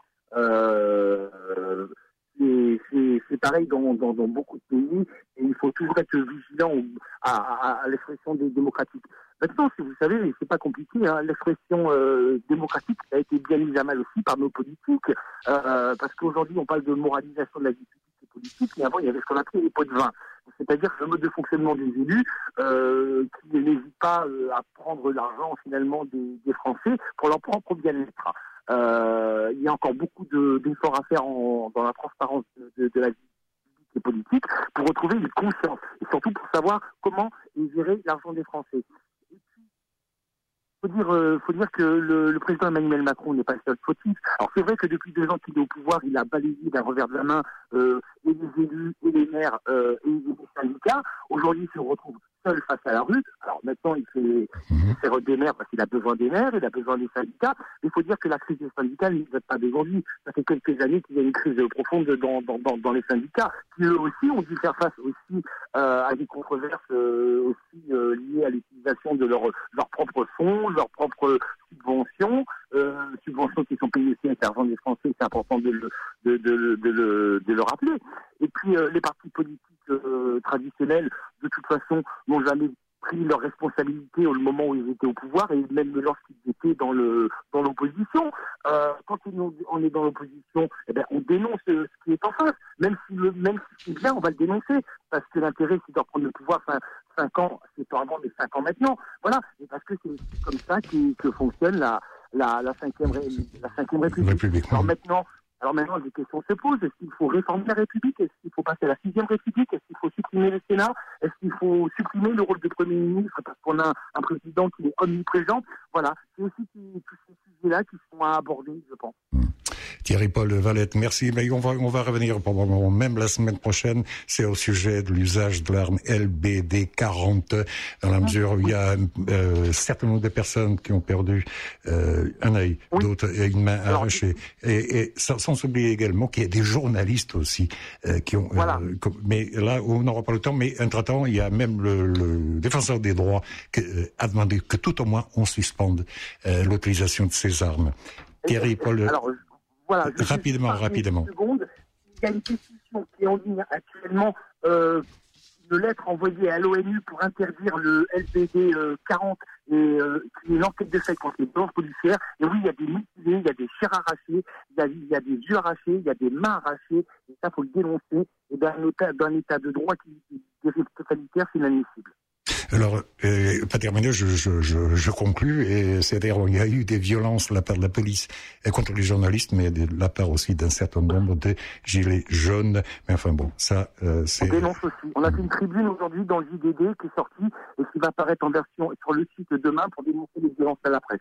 C'est pareil dans beaucoup de pays, et il faut toujours être vigilant à l'expression démocratique. Maintenant, si vous savez, c'est pas compliqué, l'expression démocratique a été bien mise à mal aussi par nos politiques, parce qu'aujourd'hui on parle de moralisation de la vie publique et politique, mais avant il y avait ce qu'on appelait les pots de vin. C'est-à-dire le mode de fonctionnement des élus qui n'hésitent pas à prendre l'argent finalement des Français pour leur propre bien-être. Il y a encore beaucoup d'efforts à faire dans la transparence de la vie publique et politique pour retrouver une conscience et surtout pour savoir comment est géré l'argent des Français. Faut dire que le président Emmanuel Macron n'est pas le seul fautif. Alors c'est vrai que depuis 2 ans qu'il est au pouvoir, il a balayé d'un revers de la main et les élus, et les maires, et les syndicats. Aujourd'hui, il se retrouve seul face à la rue. Alors maintenant, il fait des maires parce qu'il a besoin des maires, il a besoin des syndicats. Mais il faut dire que la crise des syndicats ne date pas d'aujourd'hui. Ça fait quelques années qu'il y a une crise profonde dans les syndicats, qui eux aussi ont dû faire face aussi à des controverses aussi liées à l'utilisation de leurs propres fonds, leurs propres subventions qui sont payées aussi avec l'argent des Français. C'est important de le rappeler. Et puis les partis politiques traditionnels, de toute façon, n'ont jamais pris leurs responsabilités au moment où ils étaient au pouvoir et même lorsqu'ils étaient dans l'opposition. Quand on est dans l'opposition, eh ben, on dénonce ce qui est en face. Même si c'est bien, on va le dénoncer. Parce que l'intérêt, c'est de reprendre le pouvoir 5 ans, c'est pas avant, mais 5 ans maintenant. Voilà. Et parce que c'est comme ça que fonctionne la 5e République. Alors maintenant, des questions se posent. Est-ce qu'il faut réformer la République? Est-ce qu'il faut passer à la 6e République? Est-ce qu'il faut supprimer le Sénat? Est-ce qu'il faut supprimer le rôle de Premier ministre parce qu'on a un président qui est omniprésent? Voilà. C'est aussi tous ces sujets-là qui sont à aborder, je pense. Thierry-Paul Valette, merci. Mais on va revenir probablement même la semaine prochaine. C'est au sujet de l'usage de l'arme LBD 40, dans la mesure où il y a certainement des personnes qui ont perdu un œil, d'autres une main arrachée. Et sans oublier également qu'il y a des journalistes aussi qui ont... mais là, on n'aura pas le temps, mais entre-temps, il y a même le défenseur des droits qui a demandé que tout au moins on suspende l'utilisation de ces armes. Thierry-Paul... Voilà, rapidement. Il y a une pétition qui est en ligne actuellement, une lettre envoyée à l'ONU pour interdire le LBD 40 et qui est une enquête de fait contre les violences policières. Et oui, il y a des mutilés, il y a des chairs arrachées, il y a des yeux arrachés, il y a des mains arrachées. Et ça, faut le dénoncer. Et d'un état de droit qui dérive totalitaire, c'est inadmissible. Alors, pas terminé, je conclus, et c'est-à-dire il y a eu des violences de la part de la police contre les journalistes, mais de la part aussi d'un certain nombre de gilets jaunes. Mais enfin bon, ça, c'est... On dénonce aussi. On a fait une tribune aujourd'hui dans le JDD qui est sortie et qui va apparaître en version sur le site demain pour dénoncer les violences à la presse.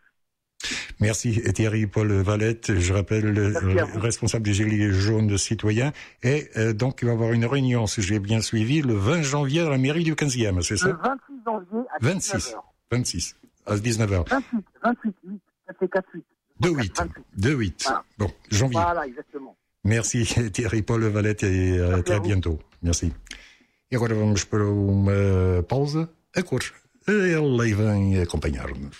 Merci Thierry-Paul Valette, je rappelle le responsable des Gilets jaunes citoyens. Et donc il va y avoir une réunion, si j'ai bien suivi, le 20 janvier à la mairie du 15e, c'est ça? Le 26 janvier à 19h. 26, à 19h. 28, ça fait 4-8. 2-8. Voilà. Bon, janvier. Voilà, exactement. Merci Thierry-Paul Valette et à très bientôt. Merci. E agora vamos para uma pausa. A cores. Ele aí vem acompanhar-nos.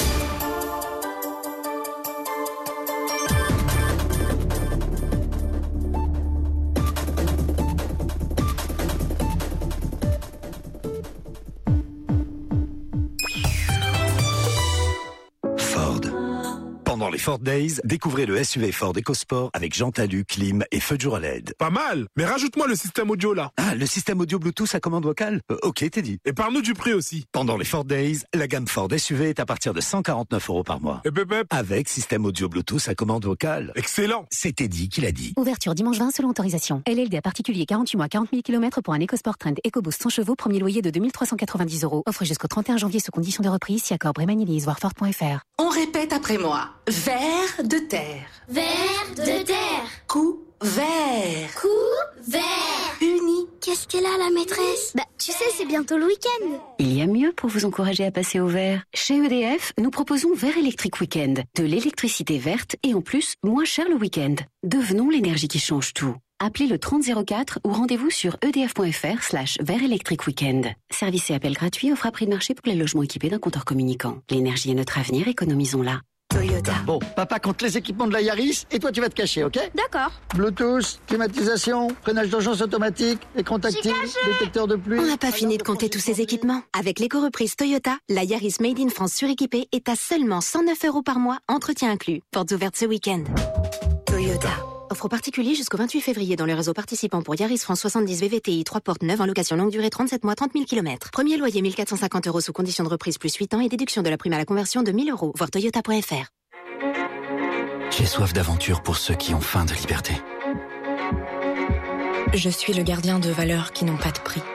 Pendant les Ford Days, découvrez le SUV Ford EcoSport avec Jean Talus, clim et feu de jour à LED. Pas mal, mais rajoute-moi le système audio là. Ah, le système audio Bluetooth à commande vocale? Ok, t'es dit. Et parle-nous du prix aussi. Pendant les Ford Days, la gamme Ford SUV est à partir de 149 € par mois. Et avec système audio Bluetooth à commande vocale. Excellent. C'est Teddy qui l'a dit. Ouverture dimanche 20 selon autorisation. LLD à particulier 48 mois, 40 000 km pour un EcoSport Trend EcoBoost 100 chevaux, premier loyer de 2390 €. Offre jusqu'au 31 janvier sous condition de reprise si accord Brémanilise, voir Ford.fr. On répète après moi. Ver de terre. Ver de terre. Couvert. Couvert. Uni. Qu'est-ce qu'elle a, la maîtresse? Bah, tu sais, c'est bientôt le week-end. Il y a mieux pour vous encourager à passer au vert. Chez EDF, nous proposons Vert Electric Weekend. De l'électricité verte et en plus, moins cher le week-end. Devenons l'énergie qui change tout. Appelez le 3004 ou rendez-vous sur edf.fr/Vert Electric Weekend. Service et appel gratuit, offre à prix de marché pour les logements équipés d'un compteur communicant. L'énergie est notre avenir, économisons-la. Toyota. Bon, papa compte les équipements de la Yaris et toi tu vas te cacher, ok? D'accord. Bluetooth, climatisation, freinage d'urgence automatique, écran tactile, détecteur de pluie... On n'a pas fini de compter tous ces équipements. Avec l'éco-reprise Toyota, la Yaris Made in France suréquipée est à seulement 109 € par mois, entretien inclus. Portes ouvertes ce week-end. Toyota. Offre aux particuliers jusqu'au 28 février dans le réseau participant pour Yaris France 70 VVTI 3 portes neuves en location longue durée 37 mois 30 000 km. Premier loyer 1 450 € sous condition de reprise plus 8 ans et déduction de la prime à la conversion de 1 000 €. Voir toyota.fr. J'ai soif d'aventure pour ceux qui ont faim de liberté. Je suis le gardien de valeurs qui n'ont pas de prix.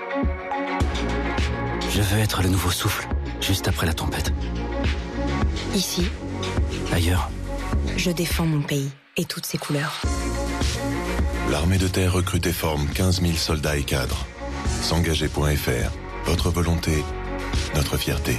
Je veux être le nouveau souffle, juste après la tempête. Ici, Ailleurs, je défends mon pays et toutes ses couleurs. L'armée de terre recrute et forme 15 000 soldats et cadres. S'engager.fr. Votre volonté, notre fierté.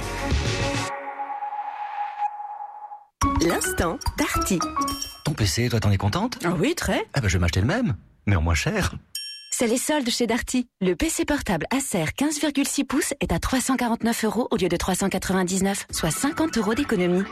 L'instant Darty. ton PC, toi t'en es contente? Ah oui, très. Ah bah je vais m'acheter le même, mais en moins cher. C'est les soldes chez Darty. Le PC portable Acer 15,6 pouces est à 349 € au lieu de 399, soit 50 € d'économie.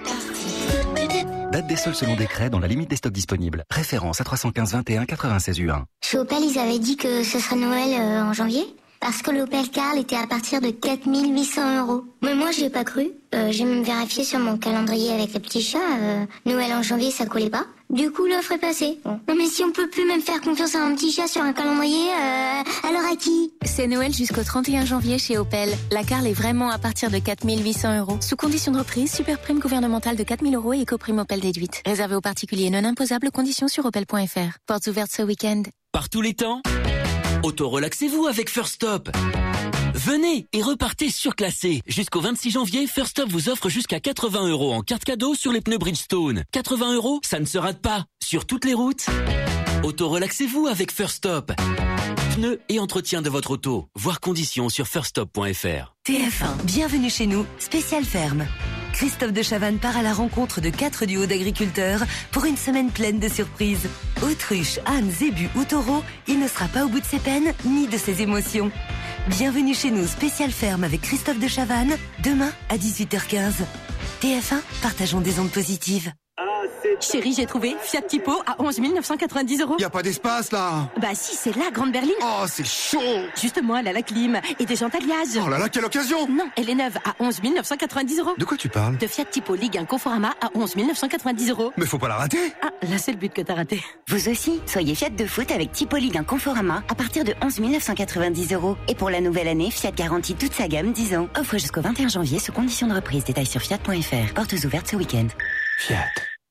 Date des soldes selon décret dans la limite des stocks disponibles. Référence à 315 21 96 U1. Chez Opel, ils avaient dit que ce serait Noël en janvier. Parce que l'Opel Karl était à partir de 4 800 €. Mais moi, j'y ai pas cru. J'ai même vérifié sur mon calendrier avec le petit chat. Noël en janvier, ça collait pas. Du coup, l'offre est passée. Non mais si on peut plus même faire confiance à un petit chat sur un calendrier, alors à qui? C'est Noël jusqu'au 31 janvier chez Opel. La Karl est vraiment à partir de 4 800 €. Sous condition de reprise, super prime gouvernementale de 4 000 € et éco-prime Opel déduite. Réservé aux particuliers non imposables, conditions sur opel.fr. Portes ouvertes ce week-end. Par tous les temps, auto-relaxez-vous avec First Stop. Venez et repartez surclassé. Jusqu'au 26 janvier, First Stop vous offre jusqu'à 80 € en carte cadeau sur les pneus Bridgestone. 80 €, ça ne se rate pas. Sur toutes les routes, auto-relaxez-vous avec First Stop. Pneus et entretien de votre auto. Voir conditions sur firststop.fr. TF1, bienvenue chez nous, spécial ferme. Christophe de Chavannes part à la rencontre de 4 duos d'agriculteurs pour une semaine pleine de surprises. Autruche, âne, zébu ou taureau, il ne sera pas au bout de ses peines ni de ses émotions. Bienvenue chez nous, spécial ferme avec Christophe de Chavannes, demain à 18h15. TF1, partageons des ondes positives. Chérie, j'ai trouvé Fiat Tipo à 11 990 €. Y a pas d'espace là. Bah si, c'est la grande berline. Oh, c'est chaud. Justement, elle a la clim et des jantes alliage. Oh là là, quelle occasion. Non, elle est neuve à 11 990 €. De quoi tu parles? De Fiat Tipo Ligue 1 Conforama à 11 990 €. Mais faut pas la rater. Ah, là c'est le but que t'as raté. Vous aussi, soyez Fiat de foot avec Tipo Ligue 1 Conforama à partir de 11 990 €. Et pour la nouvelle année, Fiat garantit toute sa gamme 10 ans. Offre jusqu'au 21 janvier sous condition de reprise. Détails sur fiat.fr. Portes ouvertes ce week-end. Fiat.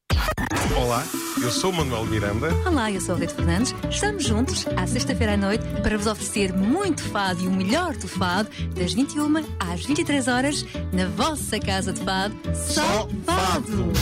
Olá, eu sou Manuel Miranda. Olá, eu sou a Rita Fernandes. Estamos juntos à sexta-feira à noite para vos oferecer muito fado e o melhor do fado das 21 às 23 horas na vossa casa de fado. Só fado!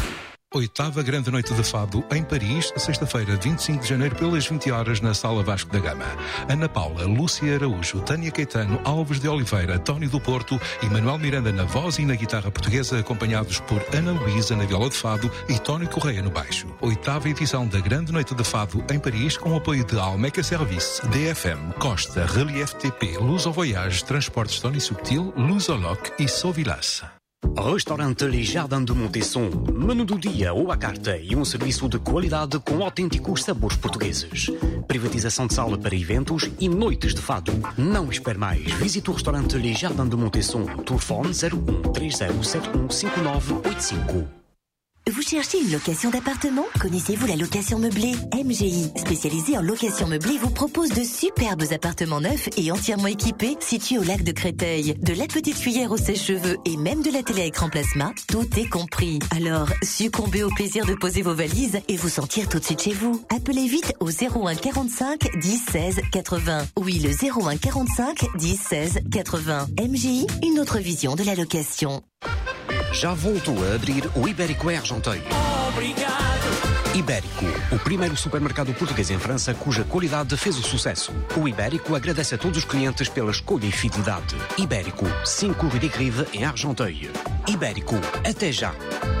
8ª Grande Noite de Fado em Paris, sexta-feira, 25 de janeiro, pelas 20 horas, na Sala Vasco da Gama. Ana Paula, Lúcia Araújo, Tânia Caetano, Alves de Oliveira, Tónio do Porto e Manuel Miranda na voz e na guitarra portuguesa, acompanhados por Ana Luísa na viola de fado e Tónio Correia no baixo. 8ª edição da Grande Noite de Fado em Paris, com o apoio de Almeca Service, DFM, Costa, Relief TP, Luz ao Voyage, Transportes Tony Subtil, Luzoloc e Sovilas. Restaurante Les Jardins de Montesson. Menu do dia ou à carta e um serviço de qualidade com autênticos sabores portugueses. Privatização de sala para eventos e noites de fado. Não espere mais. Visite o restaurante Les Jardins de Montesson. Telefone 01 3071 5985. Vous cherchez une location d'appartement? Connaissez-vous la location meublée? MGI, spécialisée en location meublée, vous propose de superbes appartements neufs et entièrement équipés situés au lac de Créteil. De la petite cuillère au sèche-cheveux et même de la télé à écran plasma, tout est compris. Alors, succombez au plaisir de poser vos valises et vous sentir tout de suite chez vous. Appelez vite au 01 45 10 16 80. Oui, le 01 45 10 16 80. MGI, une autre vision de la location. Já voltou a abrir o Ibérico em Argenteuil. Obrigado! Ibérico, o primeiro supermercado português em França cuja qualidade fez o sucesso. O Ibérico agradece a todos os clientes pela escolha e fidelidade. Ibérico, 5 Rue des Grives em Argenteuil. Ibérico, até já!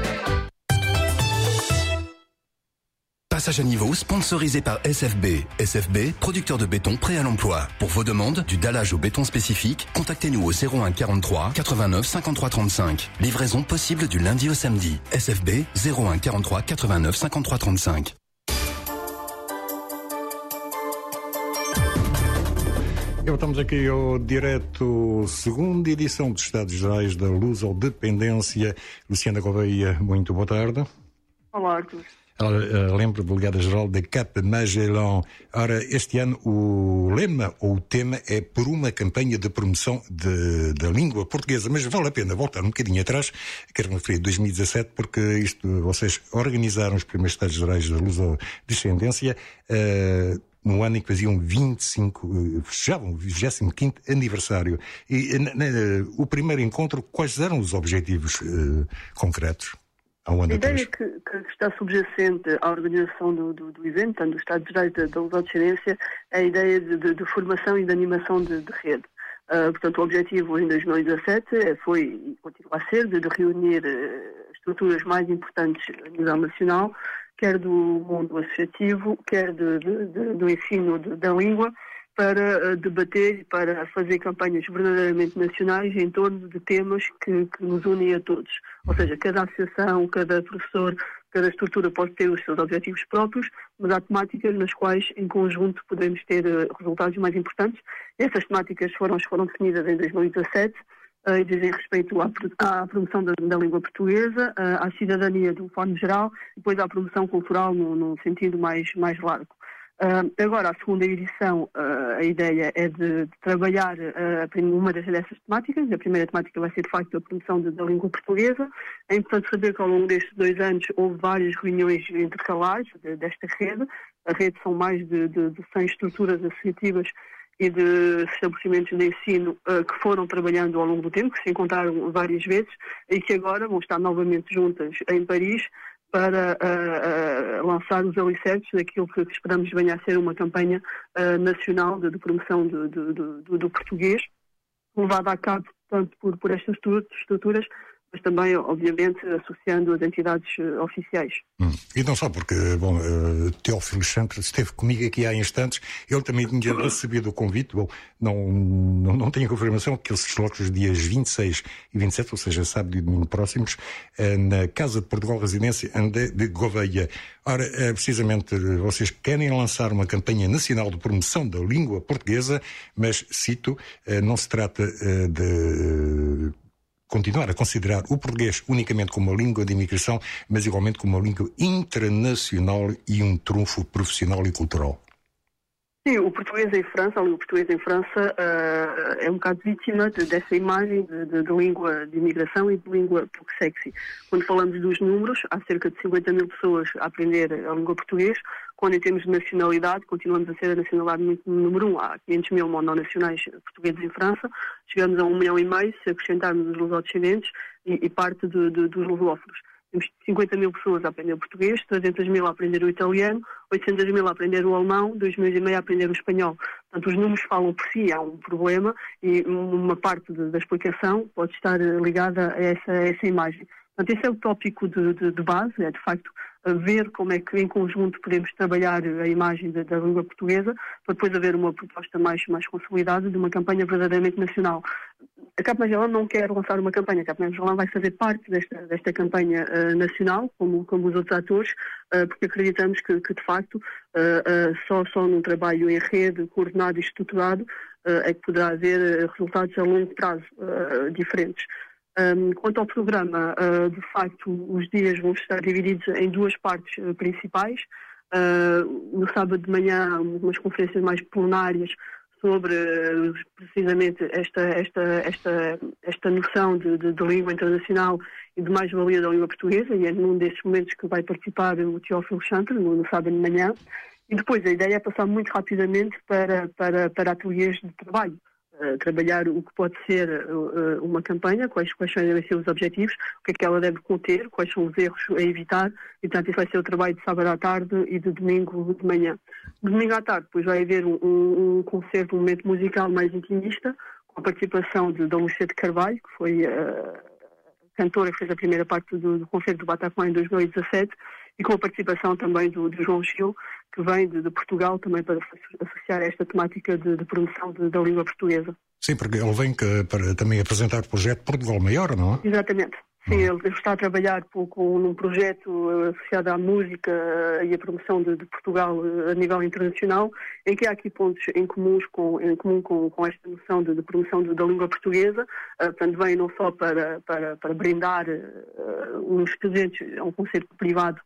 Passage à niveau sponsorisé par SFB. SFB, producteur de béton prêt à l'emploi. Pour vos demandes, du dallage au béton spécifique, contactez-nous au 01 43 89 53 35. Livraison possible du lundi au samedi. SFB 01 43 89 53 35. E voltamos aqui ao direto, segunda edição dos Estados Gerais da Lusodependência. Luciana Gouveia, muito boa tarde. Olá, Arthur. Ela lembra, delegada-geral da CAP Magellan. Ora, este ano o lema ou o tema é por uma campanha de promoção da língua portuguesa, mas vale a pena voltar um bocadinho atrás, quero me referir a 2017, porque vocês organizaram os primeiros Estados Gerais da Luso-descendência, no ano em que faziam fechavam o 25º aniversário. E o primeiro encontro, quais eram os objetivos concretos? A ideia que está subjacente à organização do evento, tanto dos Estados Gerais da Luso-descendência, é a ideia de formação e de animação de rede. Portanto, o objetivo em 2017 foi, e continua a ser, de reunir estruturas mais importantes a nível nacional, quer do mundo associativo, quer do ensino da língua, para debater e para fazer campanhas verdadeiramente nacionais em torno de temas que nos unem a todos. Ou seja, cada associação, cada professor, cada estrutura pode ter os seus objetivos próprios, mas há temáticas nas quais, em conjunto, podemos ter resultados mais importantes. Essas temáticas foram definidas em 2017 e dizem respeito à promoção da língua portuguesa, à cidadania de um forma geral, e depois à promoção cultural no sentido mais largo. Agora, a segunda edição, a ideia é de trabalhar uma dessas temáticas. A primeira temática vai ser, de facto, a promoção da língua portuguesa. É importante saber que, ao longo destes 2 anos, houve várias reuniões intercalares desta rede. A rede são mais de 100 estruturas associativas e de estabelecimentos de ensino que foram trabalhando ao longo do tempo, que se encontraram várias vezes e que agora vão estar novamente juntas em Paris para lançar os alicerces daquilo que esperamos venha a ser uma campanha nacional de promoção do português, levada a cabo tanto por estas estruturas, mas também, obviamente, associando as entidades oficiais. E não só porque, Teófilo Chantre esteve comigo aqui há instantes, ele também tinha recebido o convite, não tenho confirmação que ele se desloque os dias 26 e 27, ou seja, sábado e domingo próximos, na Casa de Portugal Residência Andé de Gouveia. Ora, precisamente, vocês querem lançar uma campanha nacional de promoção da língua portuguesa, mas, cito, não se trata de continuar a considerar o português unicamente como uma língua de imigração, mas igualmente como uma língua internacional e um trunfo profissional e cultural. Sim, o português em França, a língua portuguesa em França é um bocado vítima dessa imagem de língua de imigração e de língua pouco sexy. Quando falamos dos números, há cerca de 50 mil pessoas a aprender a língua portuguesa, quando em termos de nacionalidade, continuamos a ser a nacionalidade número 1. Há 500 mil mononacionais portugueses em França, chegamos a 1,5 milhão se acrescentarmos os lusodescendentes e parte dos lusófonos. Temos 50 mil pessoas a aprender o português, 300 mil a aprender o italiano, 800 mil a aprender o alemão, 2,5 milhões a aprender o espanhol. Portanto, os números falam por si, há um problema e uma parte da explicação pode estar ligada a essa imagem. Portanto, esse é o tópico de base, é de facto ver como é que em conjunto podemos trabalhar a imagem da língua portuguesa para depois haver uma proposta mais consolidada de uma campanha verdadeiramente nacional. A CAP Magellan não quer lançar uma campanha, a CAP Magellan vai fazer parte desta campanha nacional, como os outros atores, porque acreditamos que de facto, só num trabalho em rede, coordenado e estruturado, é que poderá haver resultados a longo prazo diferentes. Quanto ao programa, de facto, os dias vão estar divididos em 2 partes principais. No sábado de manhã, umas conferências mais plenárias sobre precisamente esta noção de língua internacional e de mais-valia da língua portuguesa, e é num desses momentos que vai participar o Teófilo Chantre, no sábado de manhã. E depois a ideia é passar muito rapidamente para ateliês de trabalho. Trabalhar o que pode ser uma campanha, quais devem ser os objetivos, o que é que ela deve conter, quais são os erros a evitar, e portanto isso vai ser o trabalho de sábado à tarde e de domingo de manhã. Domingo à tarde depois vai haver um concerto, um momento musical mais intimista, com a participação da Lúcia de Carvalho, que foi a cantora que fez a primeira parte do concerto do Bataclan em 2017, e com a participação também do João Gil, que vem de Portugal também para associar esta temática de promoção da língua portuguesa. Sim, porque ele vem para também apresentar o projeto Portugal Maior, não é? Exatamente. Sim, ele está a trabalhar num projeto associado à música e à promoção de Portugal a nível internacional, em que há aqui pontos em comum com esta noção de promoção da língua portuguesa. Portanto, vem não só para brindar uns presentes a um concerto privado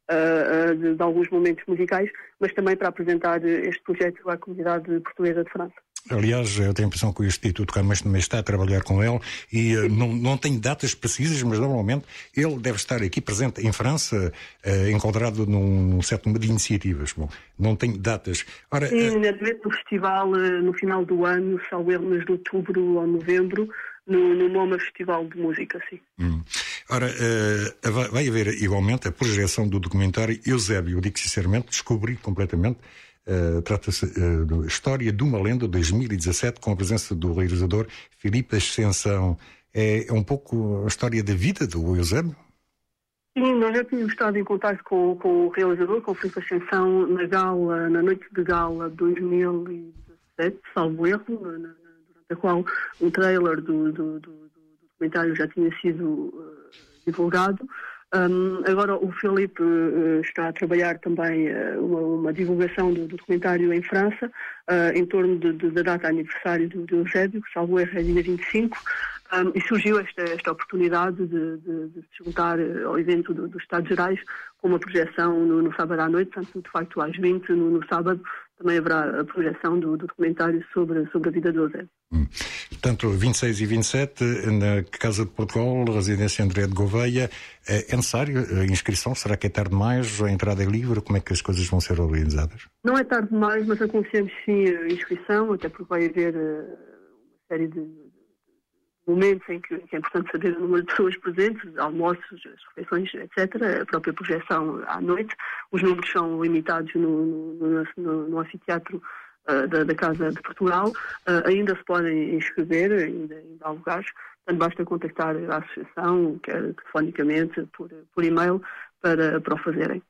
de alguns momentos musicais, mas também para apresentar este projeto à comunidade portuguesa de França. Aliás, eu tenho a impressão que o Instituto Camões também está a trabalhar com ele e não tem datas precisas, mas normalmente ele deve estar aqui presente em França, enquadrado num certo número de iniciativas. Bom, não tem datas. Ora, sim, no festival, no final do ano, salvo erro, mês de outubro ou novembro, no MoMA Festival de Música, sim. Ora, vai haver igualmente a projeção do documentário Eusébio. Eu digo sinceramente, descobri completamente. Trata-se da História de uma Lenda, 2017, com a presença do realizador Filipe Ascensão. É um pouco a história da vida do Eusébio? Sim, nós já tínhamos estado em contato com o realizador, com o Filipe Ascensão, na noite de gala de 2017, salvo erro, durante a qual um trailer do documentário já tinha sido divulgado. Agora o Filipe está a trabalhar também uma divulgação do documentário em França, em torno da data aniversário do Eusébio, que salvo erro é dia 25, e surgiu esta oportunidade de se juntar ao evento dos Estados Gerais com uma projeção no sábado à noite, portanto, de facto às 20, no sábado, também haverá a projeção do documentário sobre a vida do Eusébio. Portanto, 26 e 27, na Casa de Portugal, residência André de Gouveia, é necessário a inscrição? Será que é tarde demais? A entrada é livre? Como é que as coisas vão ser organizadas? Não é tarde demais, mas aconselhamos sim a inscrição, até porque vai haver uma série de momentos em que é importante saber o número de pessoas presentes, almoços, as refeições, etc., a própria projeção à noite. Os números são limitados no anfiteatro da Casa de Portugal. Ainda se podem inscrever, ainda há lugares, portanto basta contactar a associação, quer telefonicamente, por e-mail, para o fazerem.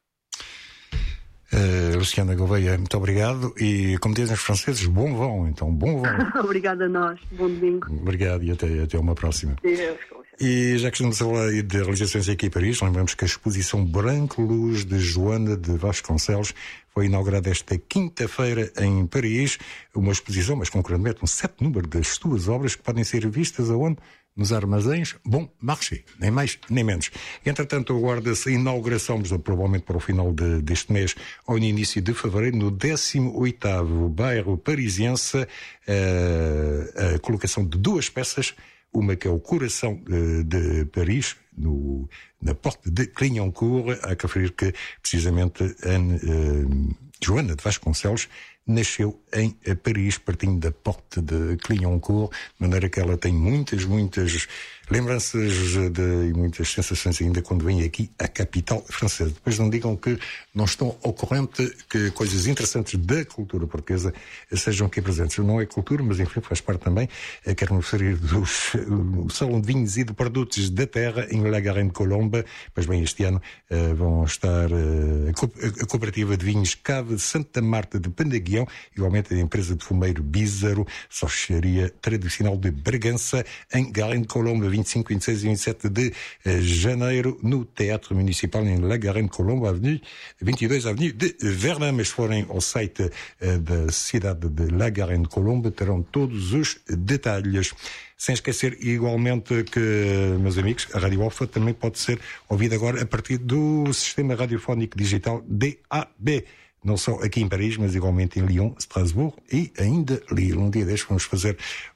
Luciana Gouveia, muito obrigado e, como dizem os franceses, bom vão, então, bom vão. Obrigada a nós, bom domingo. Obrigado e até uma próxima. Deus. E já que estamos a falar de realizações aqui em Paris, lembramos que a exposição Branco Luz de Joana de Vasconcelos foi inaugurada esta quinta-feira em Paris, uma exposição, mas concretamente um 7 número das suas obras que podem ser vistas aonde? Nos armazéns Bon Marché, nem mais nem menos. Entretanto, aguarda-se a inauguração, mas provavelmente para o final deste mês, ou no início de fevereiro, no 18º bairro parisiense, a colocação de 2 peças, uma que é o Coração de Paris, na Porte de Clignancourt, há que referir que precisamente Joana de Vasconcelos nasceu em Paris, pertinho da Porte de Clignancourt, de maneira que ela tem muitas lembranças e muitas sensações ainda quando vem aqui à capital francesa. Depois não digam que não estão ao corrente que coisas interessantes da cultura portuguesa sejam aqui presentes. Não é cultura, mas enfim, faz parte também. Quero-me referir do Salão de Vinhos e de Produtos da Terra em La Garenne-Colombe. Pois bem, este ano vão estar a Cooperativa de Vinhos Cave de Santa Marta de Pendaguião, igualmente a empresa de fumeiro Bízaro, Sorceria Tradicional de Bragança, em Garenne-Colombe, 25, 26 e 27 de janeiro, no Teatro Municipal em La Garenne-Colombe, 22 Avenue de Verdun. Mas se forem ao site da cidade de La Garenne-Colombe, terão todos os detalhes. Sem esquecer igualmente que, meus amigos, a Rádio Alfa também pode ser ouvida agora a partir do sistema radiofónico digital DAB. Não só aqui em Paris, mas igualmente em Lyon, Strasbourg e ainda Lille. Um dia destes vamos fazer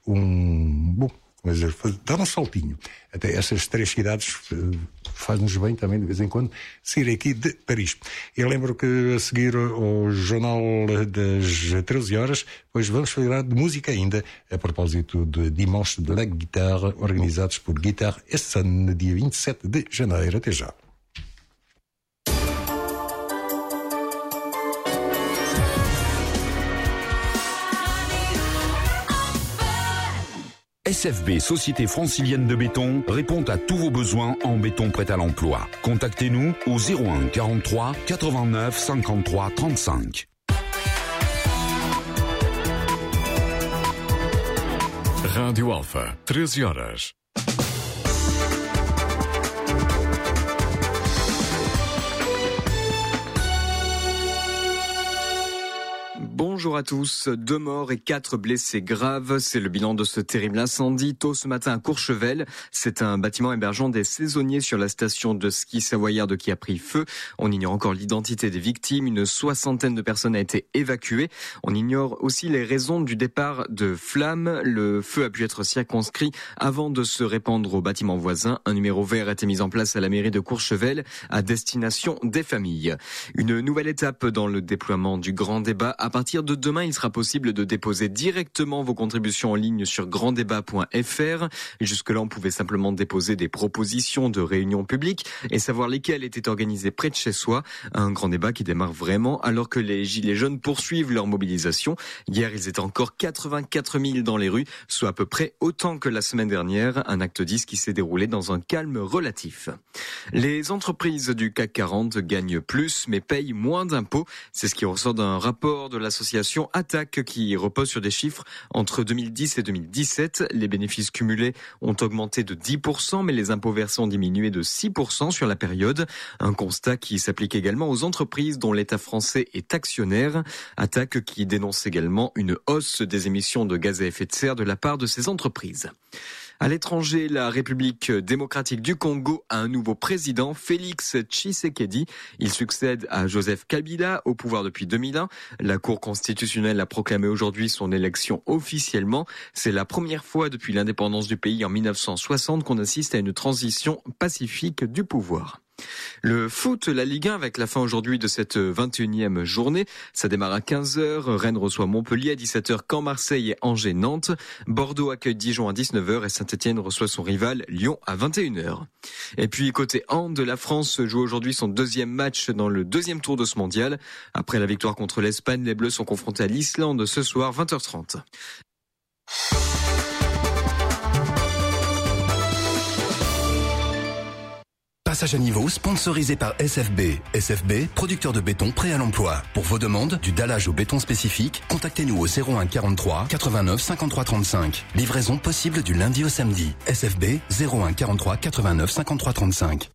dar um saltinho até essas 3 cidades. Faz-nos bem também de vez em quando sair aqui de Paris. Eu lembro que a seguir ao jornal das 13 horas, depois vamos falar de música ainda, a propósito de Dimanche de la Guitare, organizados por Guitar Essen, dia 27 de janeiro. Até já. SFB, Société Francilienne de Béton, répond à tous vos besoins en béton prêt à l'emploi. Contactez-nous au 01 43 89 53 35. Rádio Alfa, 13 horas. Bonjour à tous. 2 morts et 4 blessés graves. C'est le bilan de ce terrible incendie tôt ce matin à Courchevel. C'est un bâtiment hébergeant des saisonniers sur la station de ski savoyarde qui a pris feu. On ignore encore l'identité des victimes. Une 60aine de personnes a été évacuée. On ignore aussi les raisons du départ de flammes. Le feu a pu être circonscrit avant de se répandre au bâtiment voisin. Un numéro vert a été mis en place à la mairie de Courchevel à destination des familles. Une nouvelle étape dans le déploiement du grand débat. À partir de demain, il sera possible de déposer directement vos contributions en ligne sur granddébat.fr. Jusque-là, on pouvait simplement déposer des propositions de réunions publiques et savoir lesquelles étaient organisées près de chez soi. Un grand débat qui démarre vraiment alors que les Gilets jaunes poursuivent leur mobilisation. Hier, ils étaient encore 84 000 dans les rues, soit à peu près autant que la semaine dernière. Un acte 10 qui s'est déroulé dans un calme relatif. Les entreprises du CAC 40 gagnent plus mais payent moins d'impôts. C'est ce qui ressort d'un rapport de l'association Attaque qui repose sur des chiffres entre 2010 et 2017. Les bénéfices cumulés ont augmenté de 10%, mais les impôts versés ont diminué de 6% sur la période. Un constat qui s'applique également aux entreprises dont l'État français est actionnaire. Attaque qui dénonce également une hausse des émissions de gaz à effet de serre de la part de ces entreprises. À l'étranger, la République démocratique du Congo a un nouveau président, Félix Tshisekedi. Il succède à Joseph Kabila, au pouvoir depuis 2001. La Cour constitutionnelle a proclamé aujourd'hui son élection officiellement. C'est la première fois depuis l'indépendance du pays en 1960 qu'on assiste à une transition pacifique du pouvoir. Le foot, la Ligue 1 avec la fin aujourd'hui de cette 21e journée. Ça démarre à 15h. Rennes reçoit Montpellier à 17h, Caen, Marseille et Angers, Nantes. Bordeaux accueille Dijon à 19h et Saint-Etienne reçoit son rival Lyon à 21h. Et puis côté hand, la France joue aujourd'hui son deuxième match dans le deuxième tour de ce mondial. Après la victoire contre l'Espagne, les Bleus sont confrontés à l'Islande ce soir 20h30. Passage à niveau, sponsorisé par SFB. SFB, producteur de béton prêt à l'emploi. Pour vos demandes, du dallage au béton spécifique, contactez-nous au 01 43 89 53 35. Livraison possible du lundi au samedi. SFB, 01 43 89 53 35.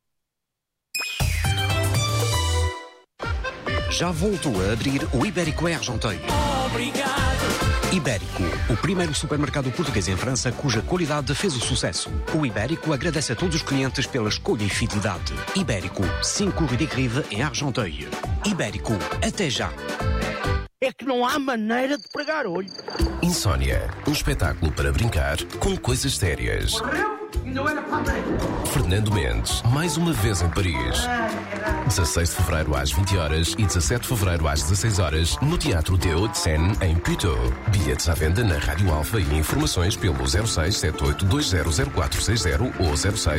Já voltou a abrir o Ibérico em Argenteuil. Obrigado. Ibérico, o primeiro supermercado português em França cuja qualidade fez o sucesso. O Ibérico agradece a todos os clientes pela escolha e fidelidade. Ibérico, 5 Rue des Grives em Argenteuil. Ibérico, até já. É que não há maneira de pregar olho. Insónia, um espetáculo para brincar com coisas sérias. Fernando Mendes, mais uma vez em Paris. 16 de fevereiro às 20h e 17 de fevereiro às 16h no Teatro de Haute-Seine, em Puteaux. Bilhetes à venda na Rádio Alfa e informações pelo 0678200460 ou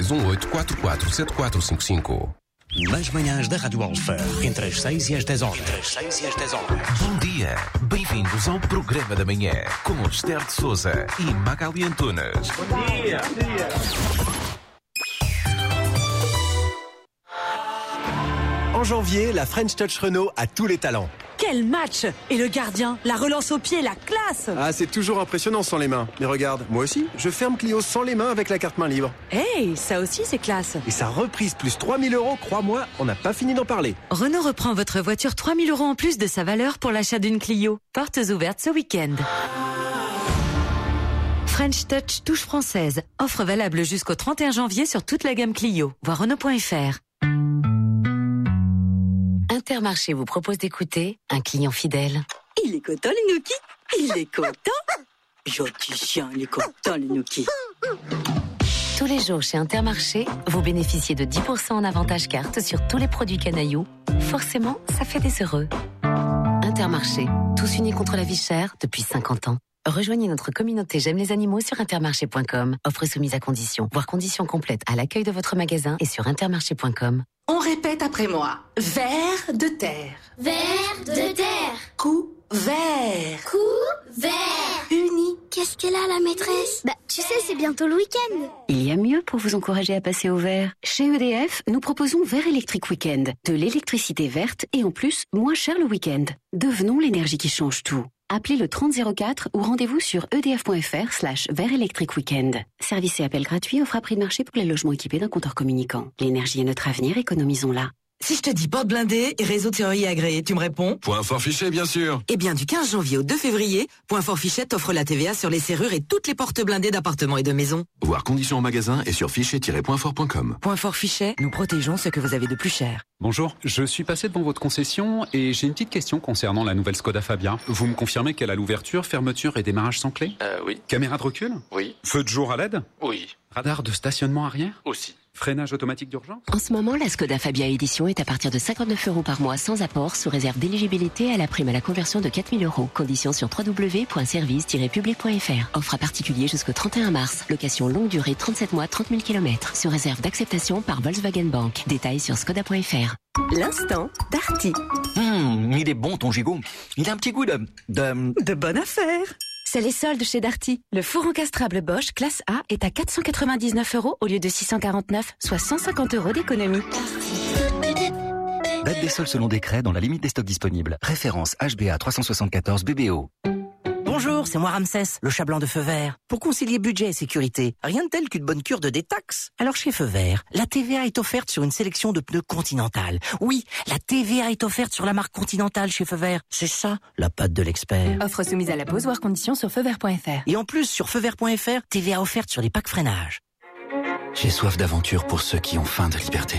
0618447455. Nas manhãs da Rádio Alfa, entre as 6 e as 10 horas. Bom dia, bem-vindos ao programa da manhã, com Esther de Souza e Magali Antunes. Bom dia. En janvier, la French Touch Renault a tous les talents. Quel match! Et le gardien, la relance au pied, la classe! Ah, c'est toujours impressionnant sans les mains. Mais regarde, moi aussi, je ferme Clio sans les mains avec la carte main libre. Hey, ça aussi c'est classe! Et sa reprise plus 3 000 €, crois-moi, on n'a pas fini d'en parler. Renault reprend votre voiture 3 000 € en plus de sa valeur pour l'achat d'une Clio. Portes ouvertes ce week-end. French Touch touche française. Offre valable jusqu'au 31 janvier sur toute la gamme Clio. Voir Renault.fr. Intermarché vous propose d'écouter un client fidèle. Il est content, le Nouki. Il est content. Gentil chien, il est content, le Nouki. Tous les jours chez Intermarché, vous bénéficiez de 10% en avantage carte sur tous les produits Canaillou. Forcément, ça fait des heureux. Intermarché, tous unis contre la vie chère depuis 50 ans. Rejoignez notre communauté J'aime les animaux sur intermarché.com. Offre soumise à conditions. Voir conditions complètes à l'accueil de votre magasin et sur intermarché.com. On répète après moi. Vers de terre. Vers de terre. Couvert. Couvert. Uni. Qu'est-ce qu'elle a, la maîtresse? Bah, tu sais, c'est bientôt le week-end. Il y a mieux pour vous encourager à passer au vert. Chez EDF, nous proposons Vert électrique week-end. De l'électricité verte et en plus, moins cher le week-end. Devenons l'énergie qui change tout. Appelez le 3004 ou rendez-vous sur edf.fr/Vert électrique week-end. Service et appel gratuit, offre à prix de marché pour les logements équipés d'un compteur communicant. L'énergie est notre avenir, économisons-la. Si je te dis porte blindée et réseau de serrurier agréé, tu me réponds? Point fort fichet, bien sûr. Eh bien, du 15 janvier au 2 février, Point fort fichet t'offre la TVA sur les serrures et toutes les portes blindées d'appartements et de maisons. Voir conditions en magasin et sur fichet-pointfort.com. Point fort fichet, nous protégeons ce que vous avez de plus cher. Bonjour, je suis passé devant votre concession et j'ai une petite question concernant la nouvelle Skoda Fabia. Vous me confirmez qu'elle a l'ouverture, fermeture et démarrage sans clé? Oui. Caméra de recul? Oui. Feu de jour à LED? Oui. Radar de stationnement arrière? Aussi. Freinage automatique d'urgence? En ce moment, la Skoda Fabia Edition est à partir de 59 € par mois sans apport, sous réserve d'éligibilité à la prime à la conversion de 4 000 €. Conditions sur www.service-public.fr. Offre à particulier jusqu'au 31 mars. Location longue durée 37 mois, 30 000 km. Sous réserve d'acceptation par Volkswagen Bank. Détails sur skoda.fr. L'instant Darty. Il est bon ton gigot. Il a un petit goût de bonne affaire. C'est les soldes chez Darty. Le four encastrable Bosch classe A est à 499 € au lieu de 649, soit 150 € d'économie. Date des soldes selon décret dans la limite des stocks disponibles. Référence HBA 374 BBO. Bonjour, c'est moi Ramsès, le chat blanc de Feu Vert. Pour concilier budget et sécurité, rien de tel qu'une bonne cure de détaxe. Alors chez Feu Vert, la TVA est offerte sur une sélection de pneus Continental. Oui, la TVA est offerte sur la marque Continental chez Feu Vert. C'est ça, la patte de l'expert. Offre soumise à la pause, voire conditions sur feuvert.fr. Et en plus, sur feuvert.fr, TVA offerte sur les packs freinage. J'ai soif d'aventure pour ceux qui ont faim de liberté.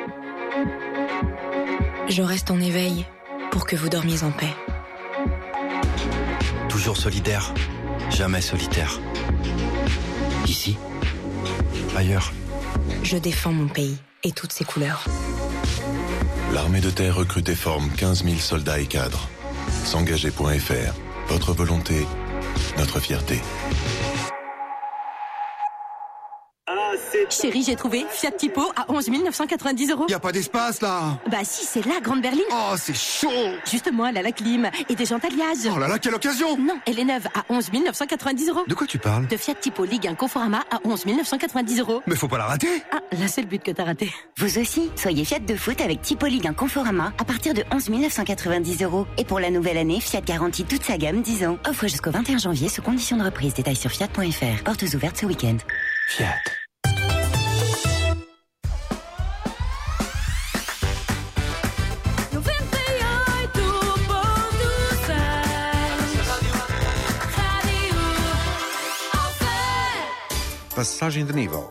Je reste en éveil pour que vous dormiez en paix. Toujours solidaire, jamais solitaire. Ici, ailleurs. Je défends mon pays et toutes ses couleurs. L'armée de terre recrute et forme 15 000 soldats et cadres. S'engager.fr. Votre volonté, notre fierté. Chérie, j'ai trouvé Fiat Tipo à 11 990 €. Y a pas d'espace là. Bah si, c'est la grande berline. Oh, c'est chaud. Justement, elle a la clim et des jantes alliage. Oh là là, quelle occasion. Non, elle est neuve à 11 990 €. De quoi tu parles? De Fiat Tipo Ligue 1 Conforama à 11 990 €. Mais faut pas la rater. Ah, là c'est le but que t'as raté. Vous aussi, soyez Fiat de foot avec Tipo Ligue 1 Conforama à partir de 11 990 €. Et pour la nouvelle année, Fiat garantit toute sa gamme 10 ans. Offre jusqu'au 21 janvier sous conditions de reprise. Détails sur fiat.fr. Portes ouvertes ce week-end. Fiat. Passagem de nível.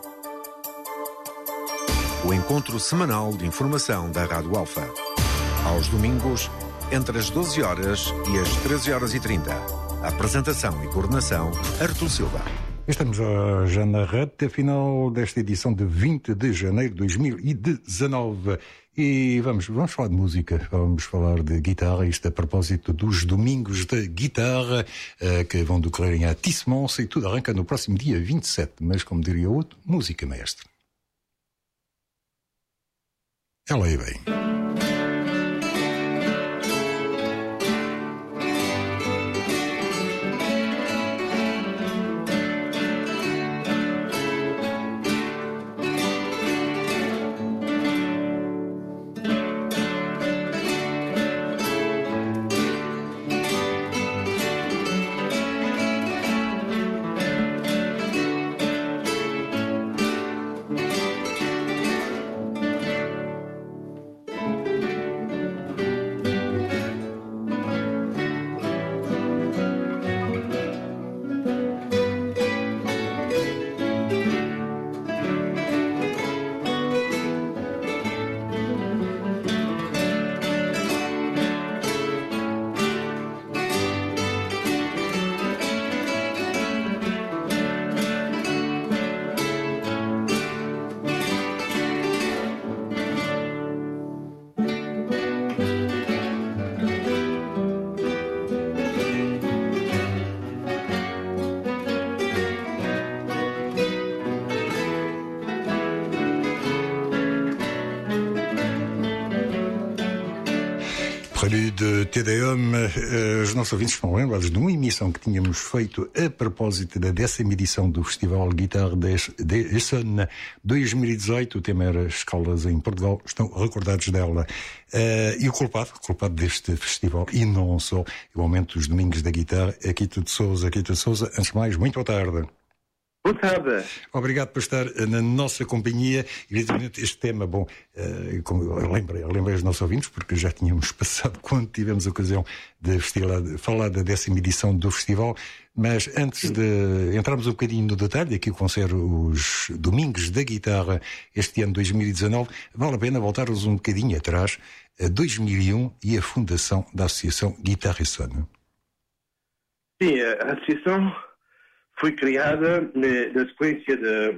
O encontro semanal de informação da Rádio Alfa. Aos domingos, entre as 12 horas e as 13h30. Apresentação e coordenação, Artur Silva. Estamos já na reta final desta edição de 20 de janeiro de 2019 e vamos falar de música, vamos falar de guitarra, isto a propósito dos domingos de guitarra que vão decorrer em Atissemons e tudo arranca no próximo dia 27, mas como diria outro, música mestre. Ela aí vem. Prélude TDM, os nossos ouvintes estão lembrados de uma emissão que tínhamos feito a propósito da 10ª edição do Festival Guitarra de Essonne 2018. O tema era Escolas em Portugal, estão recordados dela. E o culpado deste festival, e não só, igualmente os Domingos da Guitarra, Aquito de Souza. Antes de mais, muito boa tarde. Boa tarde. Obrigado por estar na nossa companhia. Evidentemente, este tema, bom, como eu lembrei os nossos ouvintes, porque já tínhamos passado quando tivemos a ocasião de falar da 10ª edição do festival, mas antes de entrarmos um bocadinho no detalhe, aqui vão ser os Domingos da Guitarra este ano 2019, vale a pena voltarmos um bocadinho atrás, a 2001 e a fundação da Associação Guitarra e Son. Sim, a associação foi criada na sequência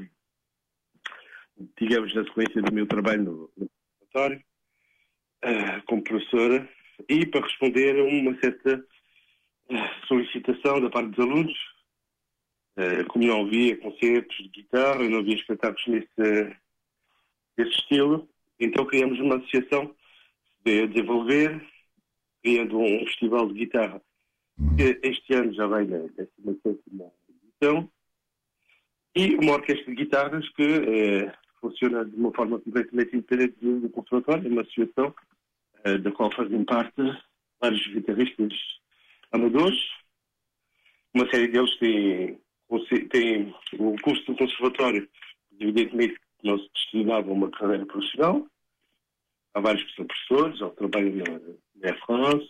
na sequência do meu trabalho no conservatório como professora e para responder a uma certa solicitação da parte dos alunos. Como não havia concertos de guitarra, não havia espetáculos desse estilo, então criamos uma associação de desenvolver, criando um festival de guitarra que este ano já vai na 17ª edição, e uma orquestra de guitarras que funciona de uma forma completamente independente do conservatório, uma associação da qual fazem parte vários guitarristas amadores. Uma série deles tem o curso do conservatório, evidentemente não se destinava a uma carreira profissional. Há vários que são professores, ou trabalham na Air France,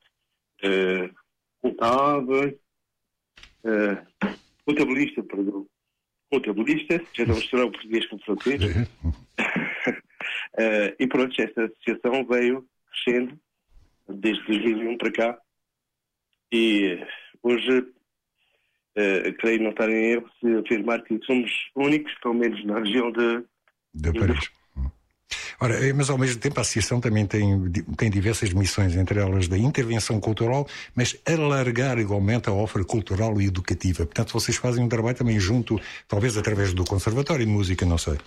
contabilista, já não misturar o português com o francês. E pronto, esta associação veio crescendo desde 2001 para cá e hoje creio não estar em erro se afirmar que somos únicos, pelo menos na região de Paris. Ora, mas ao mesmo tempo a associação também tem diversas missões, entre elas da intervenção cultural, mas alargar igualmente a oferta cultural e educativa. Portanto, vocês fazem um trabalho também junto, talvez através do Conservatório de Música, não sei.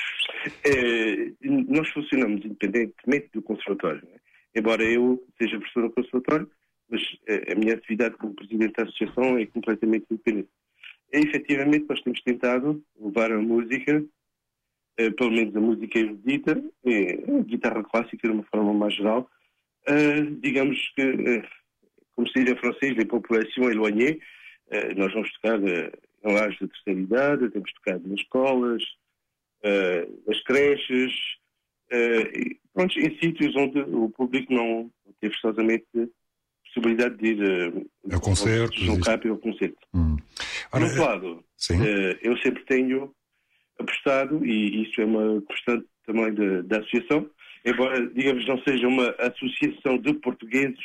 Nós funcionamos independentemente do Conservatório, né? Embora eu seja professor no Conservatório, mas a minha atividade como Presidente da Associação é completamente independente. Efetivamente, nós temos tentado levar a música, pelo menos a música erudita, a guitarra clássica de uma forma mais geral, digamos que, como se diz em francês, les populations éloignées, nós vamos tocar em lares da terceira idade, temos tocado nas escolas, nas creches, pronto, em sítios onde o público não tem forçosamente possibilidade de ir a concertos, ao concerto. Por outro lado, eu sempre tenho apostado, e isso é uma constante também da associação, embora, digamos, não seja uma associação de portugueses,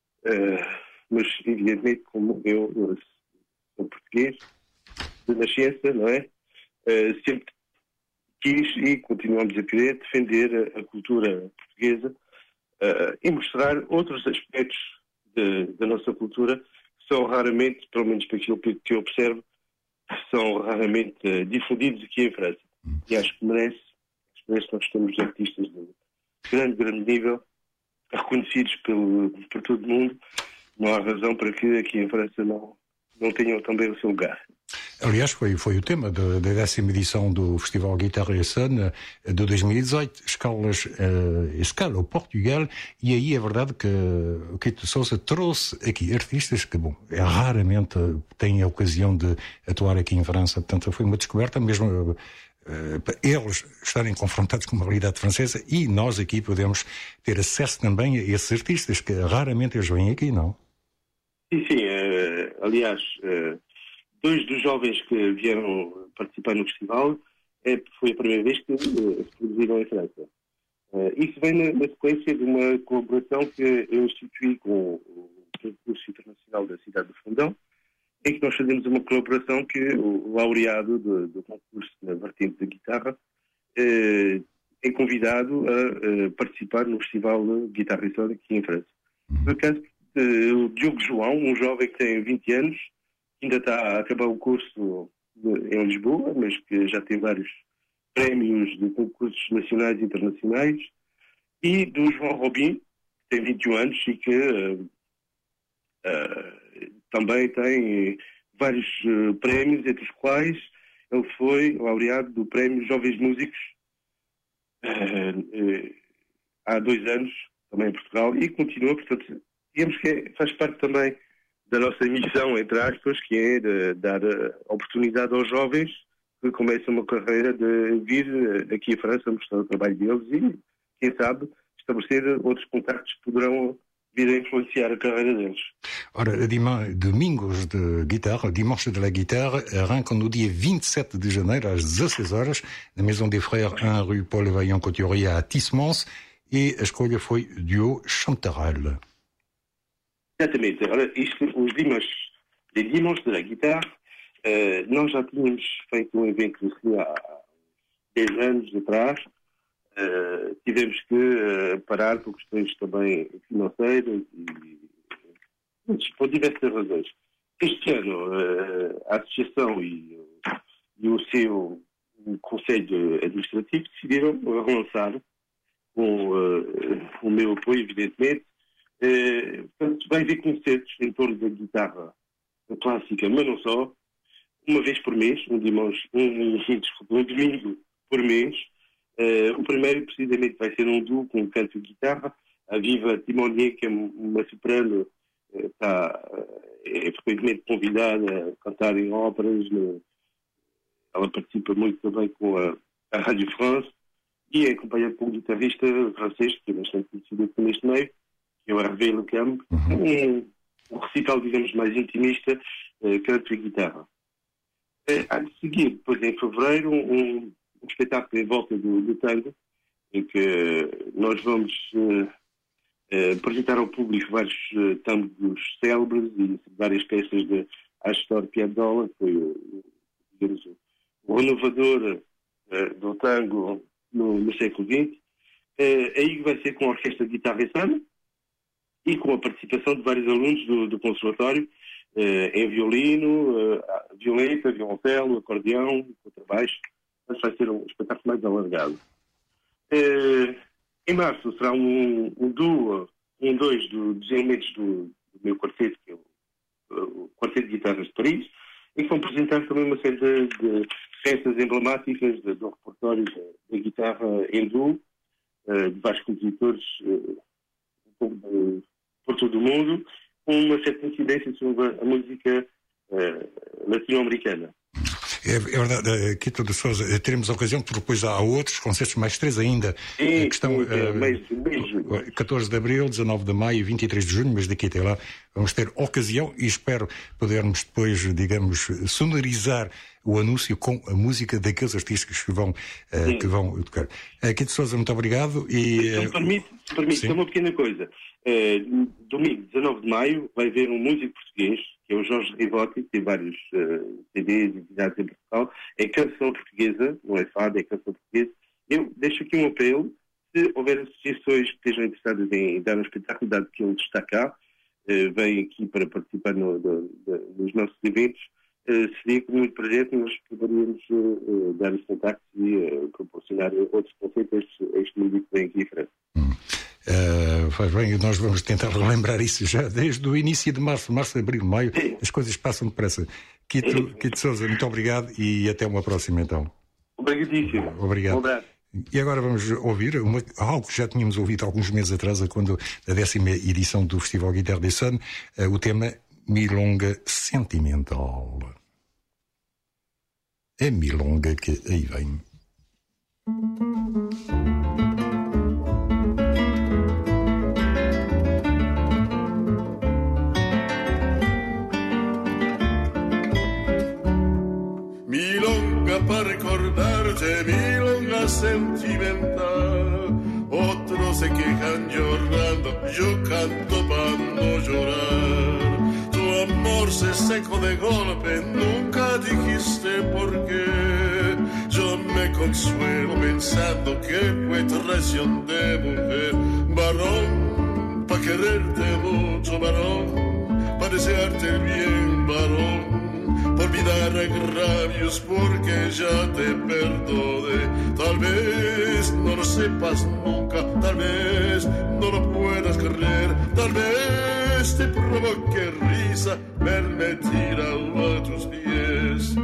mas, evidentemente, como eu sou português, de nascença, não é? Sempre quis e continuamos a querer defender a cultura portuguesa e mostrar outros aspectos da nossa cultura que são raramente, pelo menos para aquilo que eu observo, são raramente difundidos aqui em França. E acho que merece nós temos artistas de grande nível, reconhecidos por todo o mundo. Não há razão para que aqui em França não tenham também o seu lugar. Aliás, foi o tema da 10ª edição do Festival Guitarra e Son de 2018, escala ao Portugal, e aí é verdade que o Quito Sousa trouxe aqui artistas que, bom, raramente têm a ocasião de atuar aqui em França, portanto foi uma descoberta mesmo eles estarem confrontados com uma realidade francesa e nós aqui podemos ter acesso também a esses artistas que raramente eles vêm aqui, não? Sim, aliás, dois dos jovens que vieram participar no festival foi a primeira vez que se produziram em França. Isso vem na sequência de uma colaboração que eu instituí com o Concurso Internacional da Cidade do Fundão, em que nós fazemos uma colaboração que o laureado do concurso na vertente da guitarra é convidado a participar no Festival de Guitarra e Son aqui em França. Por acaso, o Diogo João, um jovem que tem 20 anos, ainda está a acabar o curso em Lisboa, mas que já tem vários prémios de concursos nacionais e internacionais, e do João Robin, que tem 21 anos e que também tem vários prémios, entre os quais ele foi laureado do Prémio Jovens Músicos há 2 anos, também em Portugal, e continua, portanto, digamos que faz parte também da nossa missão, entre aspas, que é de dar oportunidade aos jovens que começam uma carreira de vir aqui à França mostrar o trabalho deles e, quem sabe, estabelecer outros contactos que poderão vir a influenciar a carreira deles. Ora, Domingos de Guitarra, Dimanche de la Guitarre, arranca no dia 27 de janeiro, às 16 horas, na Maison des Frères 1, rue Paul Vaillant-Couturier, a Tissemons, e a escolha foi Duo Chanterelle. Exatamente. Ora, os Dimanche de la Guitarre, nós já tínhamos feito um evento assim há 10 anos atrás. Tivemos que parar por questões também financeiras e por diversas razões. Este ano, a Associação e o seu Conselho Administrativo decidiram relançar com o meu apoio, evidentemente. Portanto, vai haver concertos em torno da guitarra clássica, mas não só, uma vez por mês, um domingo por mês. O primeiro, precisamente, vai ser um duo com canto e guitarra. A Viva Timonier, que é uma soprano, é frequentemente convidada a cantar em óperas. Ela participa muito também com a Rádio France e é acompanhada por um guitarrista francês, que é bastante conhecido neste meio, que é o Hervé Lecamp. Um recital, digamos, mais intimista, canto e guitarra. Há de seguir, depois em fevereiro, um espetáculo em volta do tango, em que nós vamos apresentar ao público vários tangos célebres e várias peças de Astor Piazzolla, que foi digamos, o renovador do tango no século XX. Aí vai ser com a Orquestra de Guitarra e Samba e com a participação de vários alunos do Conservatório, em violino, violeta, violoncelo, acordeão, contrabaixo. Mas vai ser um espetáculo mais alargado. Em março será um duo, dois dos elementos do meu quarteto, que é o Quarteto de Guitarras de Paris, e que vão apresentar também uma série de peças emblemáticas do repertório da guitarra em duo, de vários compositores por todo o mundo, com uma certa incidência sobre a música latino-americana. É verdade, Quito de Sousa, teremos a ocasião, porque depois há outros concertos, mais 3 ainda, que estão 14 de abril, 19 de maio e 23 de junho, mas daqui até lá vamos ter ocasião e espero podermos depois, digamos, sonorizar o anúncio com a música daqueles artistas que vão tocar. Quito de Sousa, muito obrigado. E, se me permite só uma pequena coisa. Domingo, 19 de maio, vai haver um músico português, que é o Jorge Rivotti, que tem vários CDs e atividades em Portugal. É canção portuguesa, não é fado, é canção portuguesa. Eu deixo aqui um apelo, se houver associações que estejam interessadas em dar um espetáculo, dado que ele está cá, vem aqui para participar nos nossos eventos, seria com muito prazer que nós poderíamos dar os contactos e proporcionar outros conceitos a este músico que vem aqui em França. Faz bem, nós vamos tentar relembrar isso já desde o início de março, abril, maio, as coisas passam depressa. Quito Sousa, muito obrigado e até uma próxima então. Obrigadíssimo. Obrigado. E agora vamos ouvir algo que já tínhamos ouvido alguns meses atrás, quando a 10ª edição do Festival Guitar des Sun, o tema Milonga Sentimental. É milonga que aí vem. Para recordarte milonga sentimental. Otros se quejan llorando, yo canto para no llorar. Tu amor se secó de golpe, nunca dijiste por qué. Yo me consuelo pensando que fue traición de mujer. Varón, pa' quererte mucho, varón, pa' desearte el bien, varón. Por olvidar agravios porque ya te perdoné. Tal vez no lo sepas nunca, tal vez no lo puedas creer, tal vez te provoque risa verme tirado a tus pies.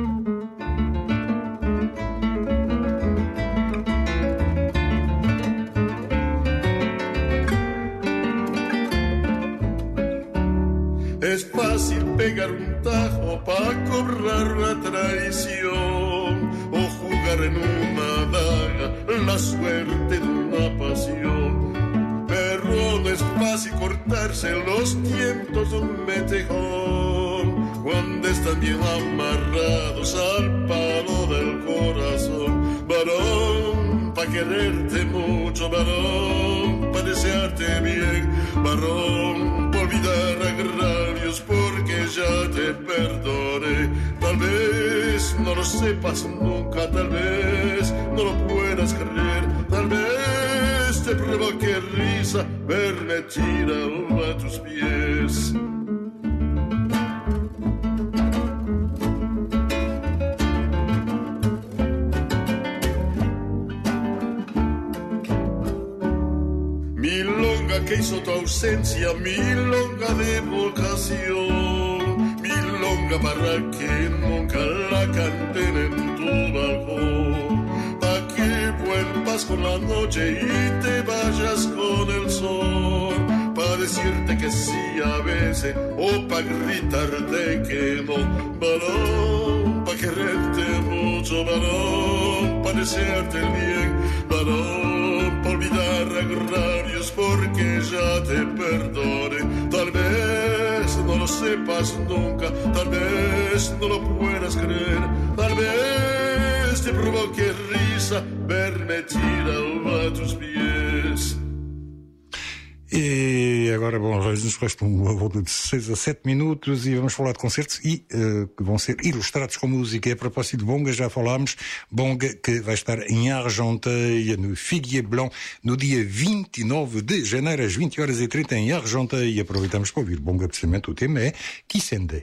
Es fácil pegar un tajo para cobrar la traición o jugar en una daga la suerte de una pasión. Pero no es fácil cortarse los tiempos de un metejón cuando están bien amarrados al palo del corazón. Varón, pa' quererte mucho, varón, pa' desearte bien, varón, pa' olvidar agravios porque ya te perdoné. Tal vez no lo sepas nunca, tal vez no lo puedas creer, tal vez te provoque risa verme tirado a tus pies. Milonga que hizo tu ausencia, milonga de vocación, milonga para que nunca la canten en tu balcón, pa' que vuelvas con la noche y te vayas con el sol, pa' decirte que sí a veces o pa' gritarte que no, varón, pa' quererte mucho, varón, pa' desearte el bien, varón, pa' olvidar agravios porque ya te perdone. Tal vez no lo sepas nunca, tal vez no lo puedas creer, tal vez te provoque risa verme tirado a tus pies. E agora, bom, nos resta uma volta de 6 a 7 minutos e vamos falar de concertos que vão ser ilustrados com música. E a propósito de Bonga, já falámos, Bonga que vai estar em Argenteuil, no Figuier Blanc, no dia 29 de janeiro, às 20h30 em Argenteuil. E aproveitamos para ouvir Bonga, precisamente o tema é Kissende.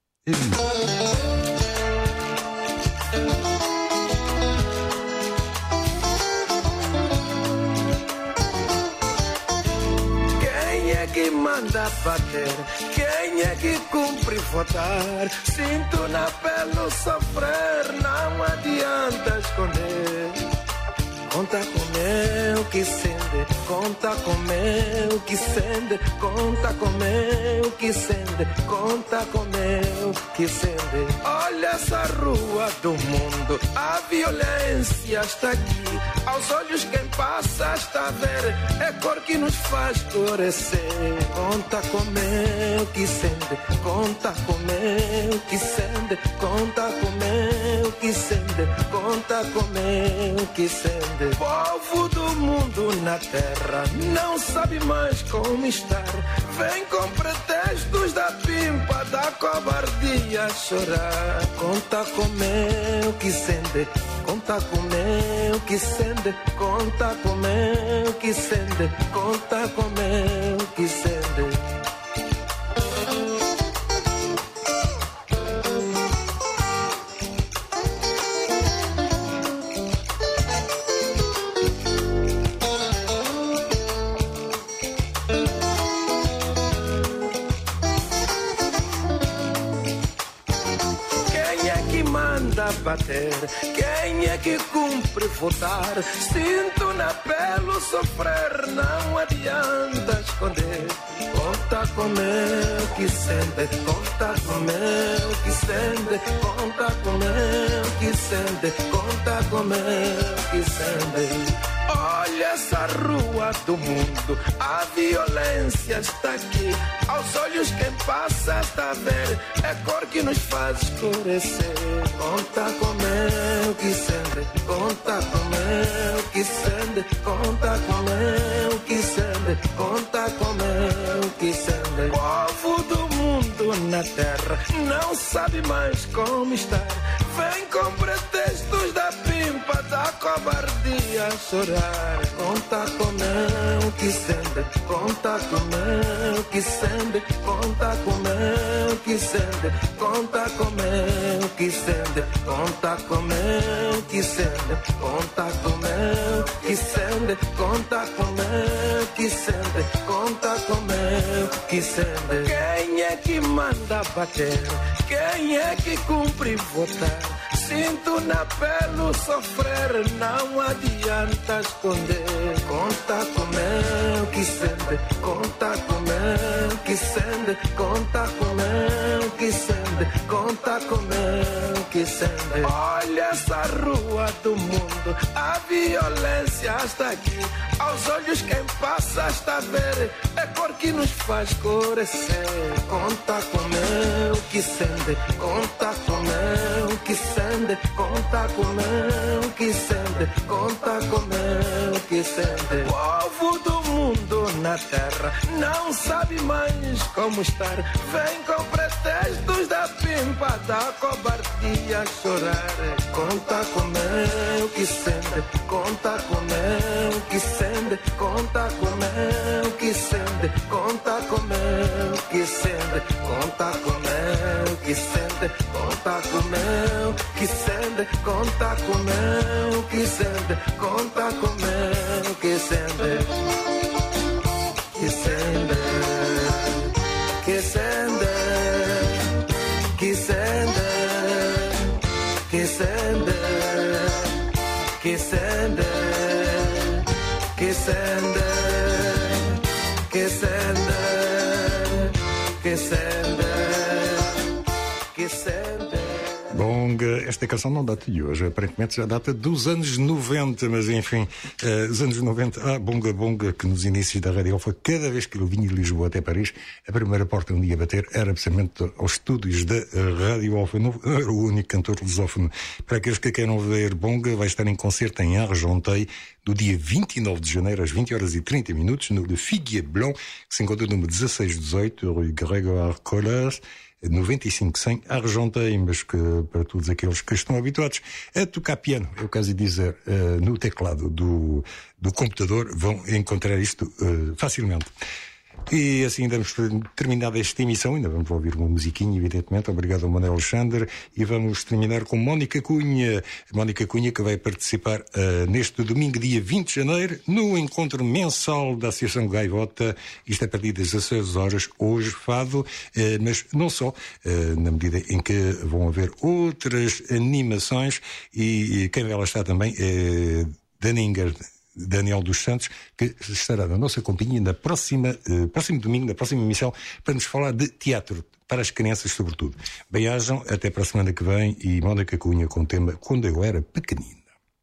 Que manda bater, quem é que cumpre votar? Sinto na pele sofrer, não adianta esconder. Conta com meu que sende, conta com meu que sende, conta com meu que sende, conta com meu que sende. Olha essa rua do mundo, a violência está aqui. Aos olhos quem passa está a ver, é cor que nos faz florescer. Conta com meu que sende, conta com meu que sende, conta com meu que sende, conta com meu que sende. Povo do mundo na terra não sabe mais como estar. Vem com pretextos da pimpa, da covardia chorar. Conta com meu que sende, conta com meu que sende, conta com meu que sende, conta com meu que sende. Bater, quem é que cumpre votar? Sinto na pele sofrer, não adianta esconder. Conta com meu que sente, conta com meu que sente, conta com meu que sente, conta com meu que sente. Olha essa rua do mundo, a violência está aqui. Aos olhos quem passa está a ver, é cor que nos faz escurecer. Conta com meu que sende, conta com meu que sende, conta com meu que sende, conta com meu que sende. Povo do mundo na terra não sabe mais como estar. Vem com pretextos da pimpa, da covardia chorar. Conta com meu que sende, conta com meu que sende, conta com meu que sende, conta com meu que sende, conta com meu que sende, conta com meu que sende, conta com meu que sende, conta com meu que sende. Quem é que manda bater? Quem é que cumpre votar? Sinto na pele o sofrer, não adianta esconder. Conta comigo que sente, conta comigo que sente, conta comigo que sente, conta comigo que sente. Olha essa rua do mundo, a violência está aqui. Aos olhos quem passa está a ver, é cor que nos faz escurecer. Conta comigo que sente, conta comigo que sente, conta comigo que sente, conta comigo que sente. Povo do mundo na terra não sabe mais como estar. Vem com pretextos da pimpa, da cobardia chorar. Conta comigo que sente, conta comigo que sente, conta comigo que sente, conta comigo que sente, conta comigo que sente, conta comigo que sente, conta comigo que sente, conta comigo que sente, que sente, que sente, que sente, que sente, que sente, que sente, que sente, que sente, que sente. Bonga, esta canção não data de hoje, aparentemente já data dos anos 90, mas enfim, os anos 90, Bonga Bonga, que nos inícios da Rádio Alfa, cada vez que eu vinha de Lisboa até Paris, a primeira porta onde ia bater era precisamente aos estúdios da Rádio Alfa. Não era o único cantor lusófono. Para aqueles que queiram ver Bonga, vai estar em concerto em Argenteuil, no dia 29 de janeiro, às 20 horas e 30 minutos, no Le Figuier Blanc, que se encontra no número 1618, Rue Grégoire Collard, 95-100 Argenteuil, mas que para todos aqueles que estão habituados a tocar piano, é o caso de dizer, no teclado do computador, vão encontrar isto facilmente. E assim damos terminada esta emissão. Ainda vamos ouvir uma musiquinha, evidentemente. Obrigado ao Manuel Alexandre. E vamos terminar com Mónica Cunha. Mónica Cunha, que vai participar neste domingo, dia 20 de janeiro, no encontro mensal da Associação Gaivota. Isto é a partir das 16 horas, hoje fado, mas não só, na medida em que vão haver outras animações. E quem vai lá está também é Daniel dos Santos, que estará na nossa companhia na próximo domingo, na próxima emissão, para nos falar de teatro, para as crianças sobretudo. Bem-ajam, até para a semana que vem, e Mónica Cunha com o tema Quando Eu Era Pequenino.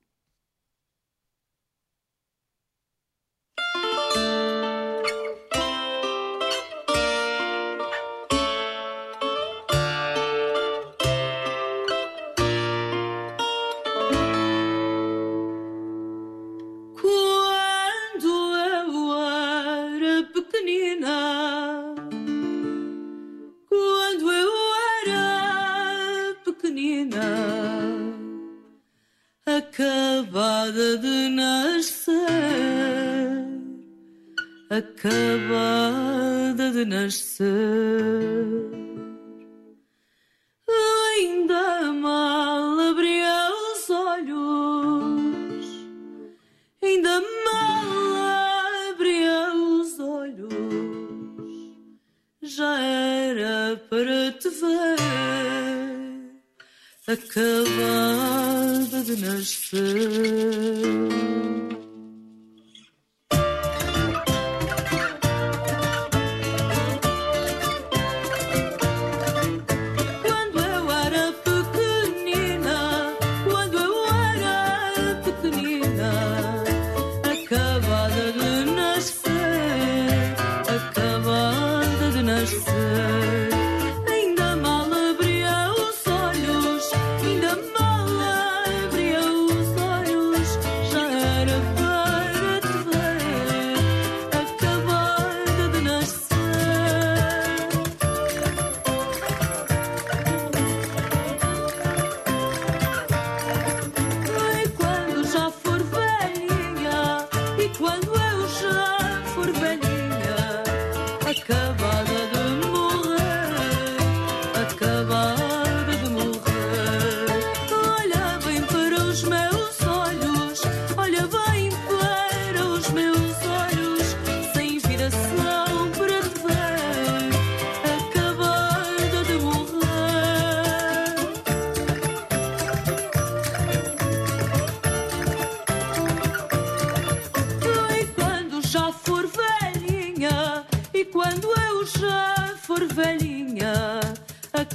Acabada de nascer, acabada de nascer, ainda mal abria os olhos, ainda mal abria os olhos, já era para te ver. Acabada de nascer. Já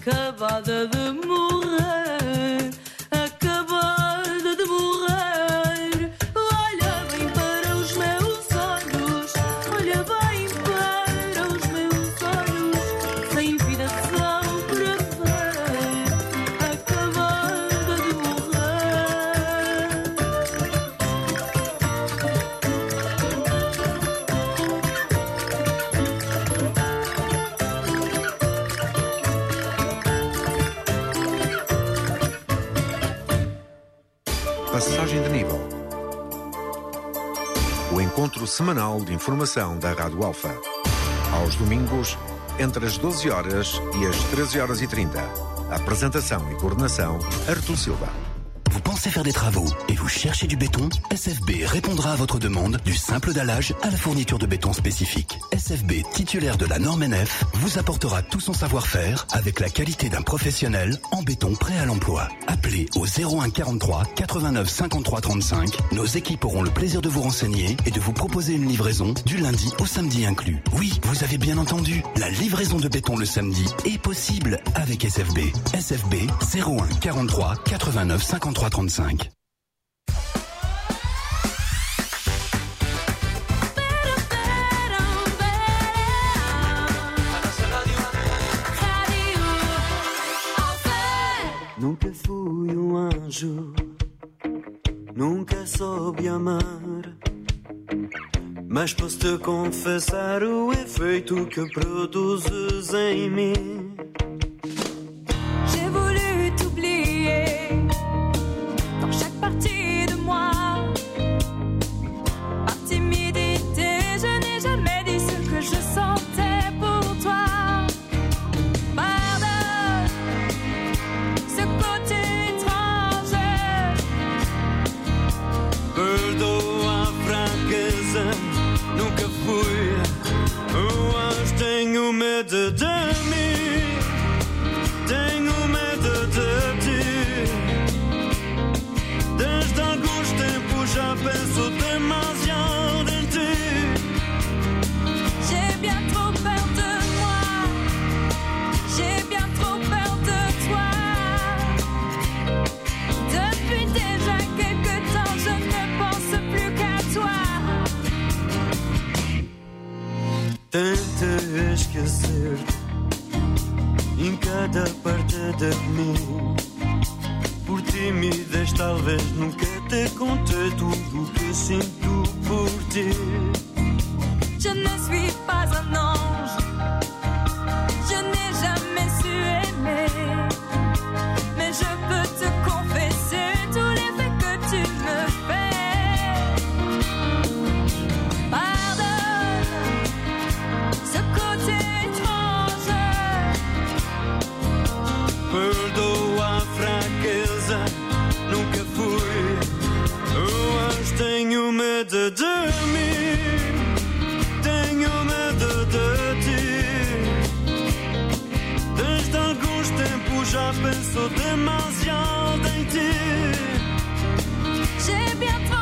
acabada de morrer, acabada de morrer. Olha bem para os meus olhos, olha bem para os meus olhos, sem vida são para ver, acabada de morrer. Passagem de nível. O encontro semanal de informação da Rádio Alfa. Aos domingos, entre as 12 horas e as 13h30. Apresentação et coordination, Arthur Silva. Vous pensez faire des travaux et vous cherchez du béton? SFB répondra à votre demande du simple dallage à la fourniture de béton spécifique. SFB, titulaire de la norme NF, vous apportera tout son savoir-faire avec la qualité d'un professionnel en béton prêt à l'emploi. Appelez au 01 43 89 53 35. Nos équipes auront le plaisir de vous renseigner et de vous proposer une livraison du lundi au samedi inclus. Oui, vous avez bien entendu, la livraison de béton le samedi est possible avec SFB. SFB 01 43 89 53 35. Nunca fui anjo, nunca soube amar, mas posso te confessar o efeito que produzes em mim. J'ai voulu t'oublier dans chaque partie de moi. Par timidité, je n'ai jamais dit ce que je sentais pour toi. Pardonne ce côté étrange. Perdoa a fraqueza, nunca fui um anjo. Tenho medo de mim, tenho medo de ti. Desde alguns tempos já penso demasiado em ti. J'ai bien trop peur de moi, j'ai bien trop peur de toi. Depuis déjà quelque temps, je ne pense plus qu'à toi. Tentei esquecer-te em cada parte de mim. Por timidez talvez nunca te contei tudo o que sinto por ti. Je ne suis pas un ange, je n'ai jamais su aimer, mais je peux te confesser tous les faits que tu me fais. Pardonne ce côté étrange. Perdoa a fraqueza, nunca fui um anjo. Tenho medo de mim, tenho medo de ti. Desde alguns tempos já penso demasiado em ti. J'ai bien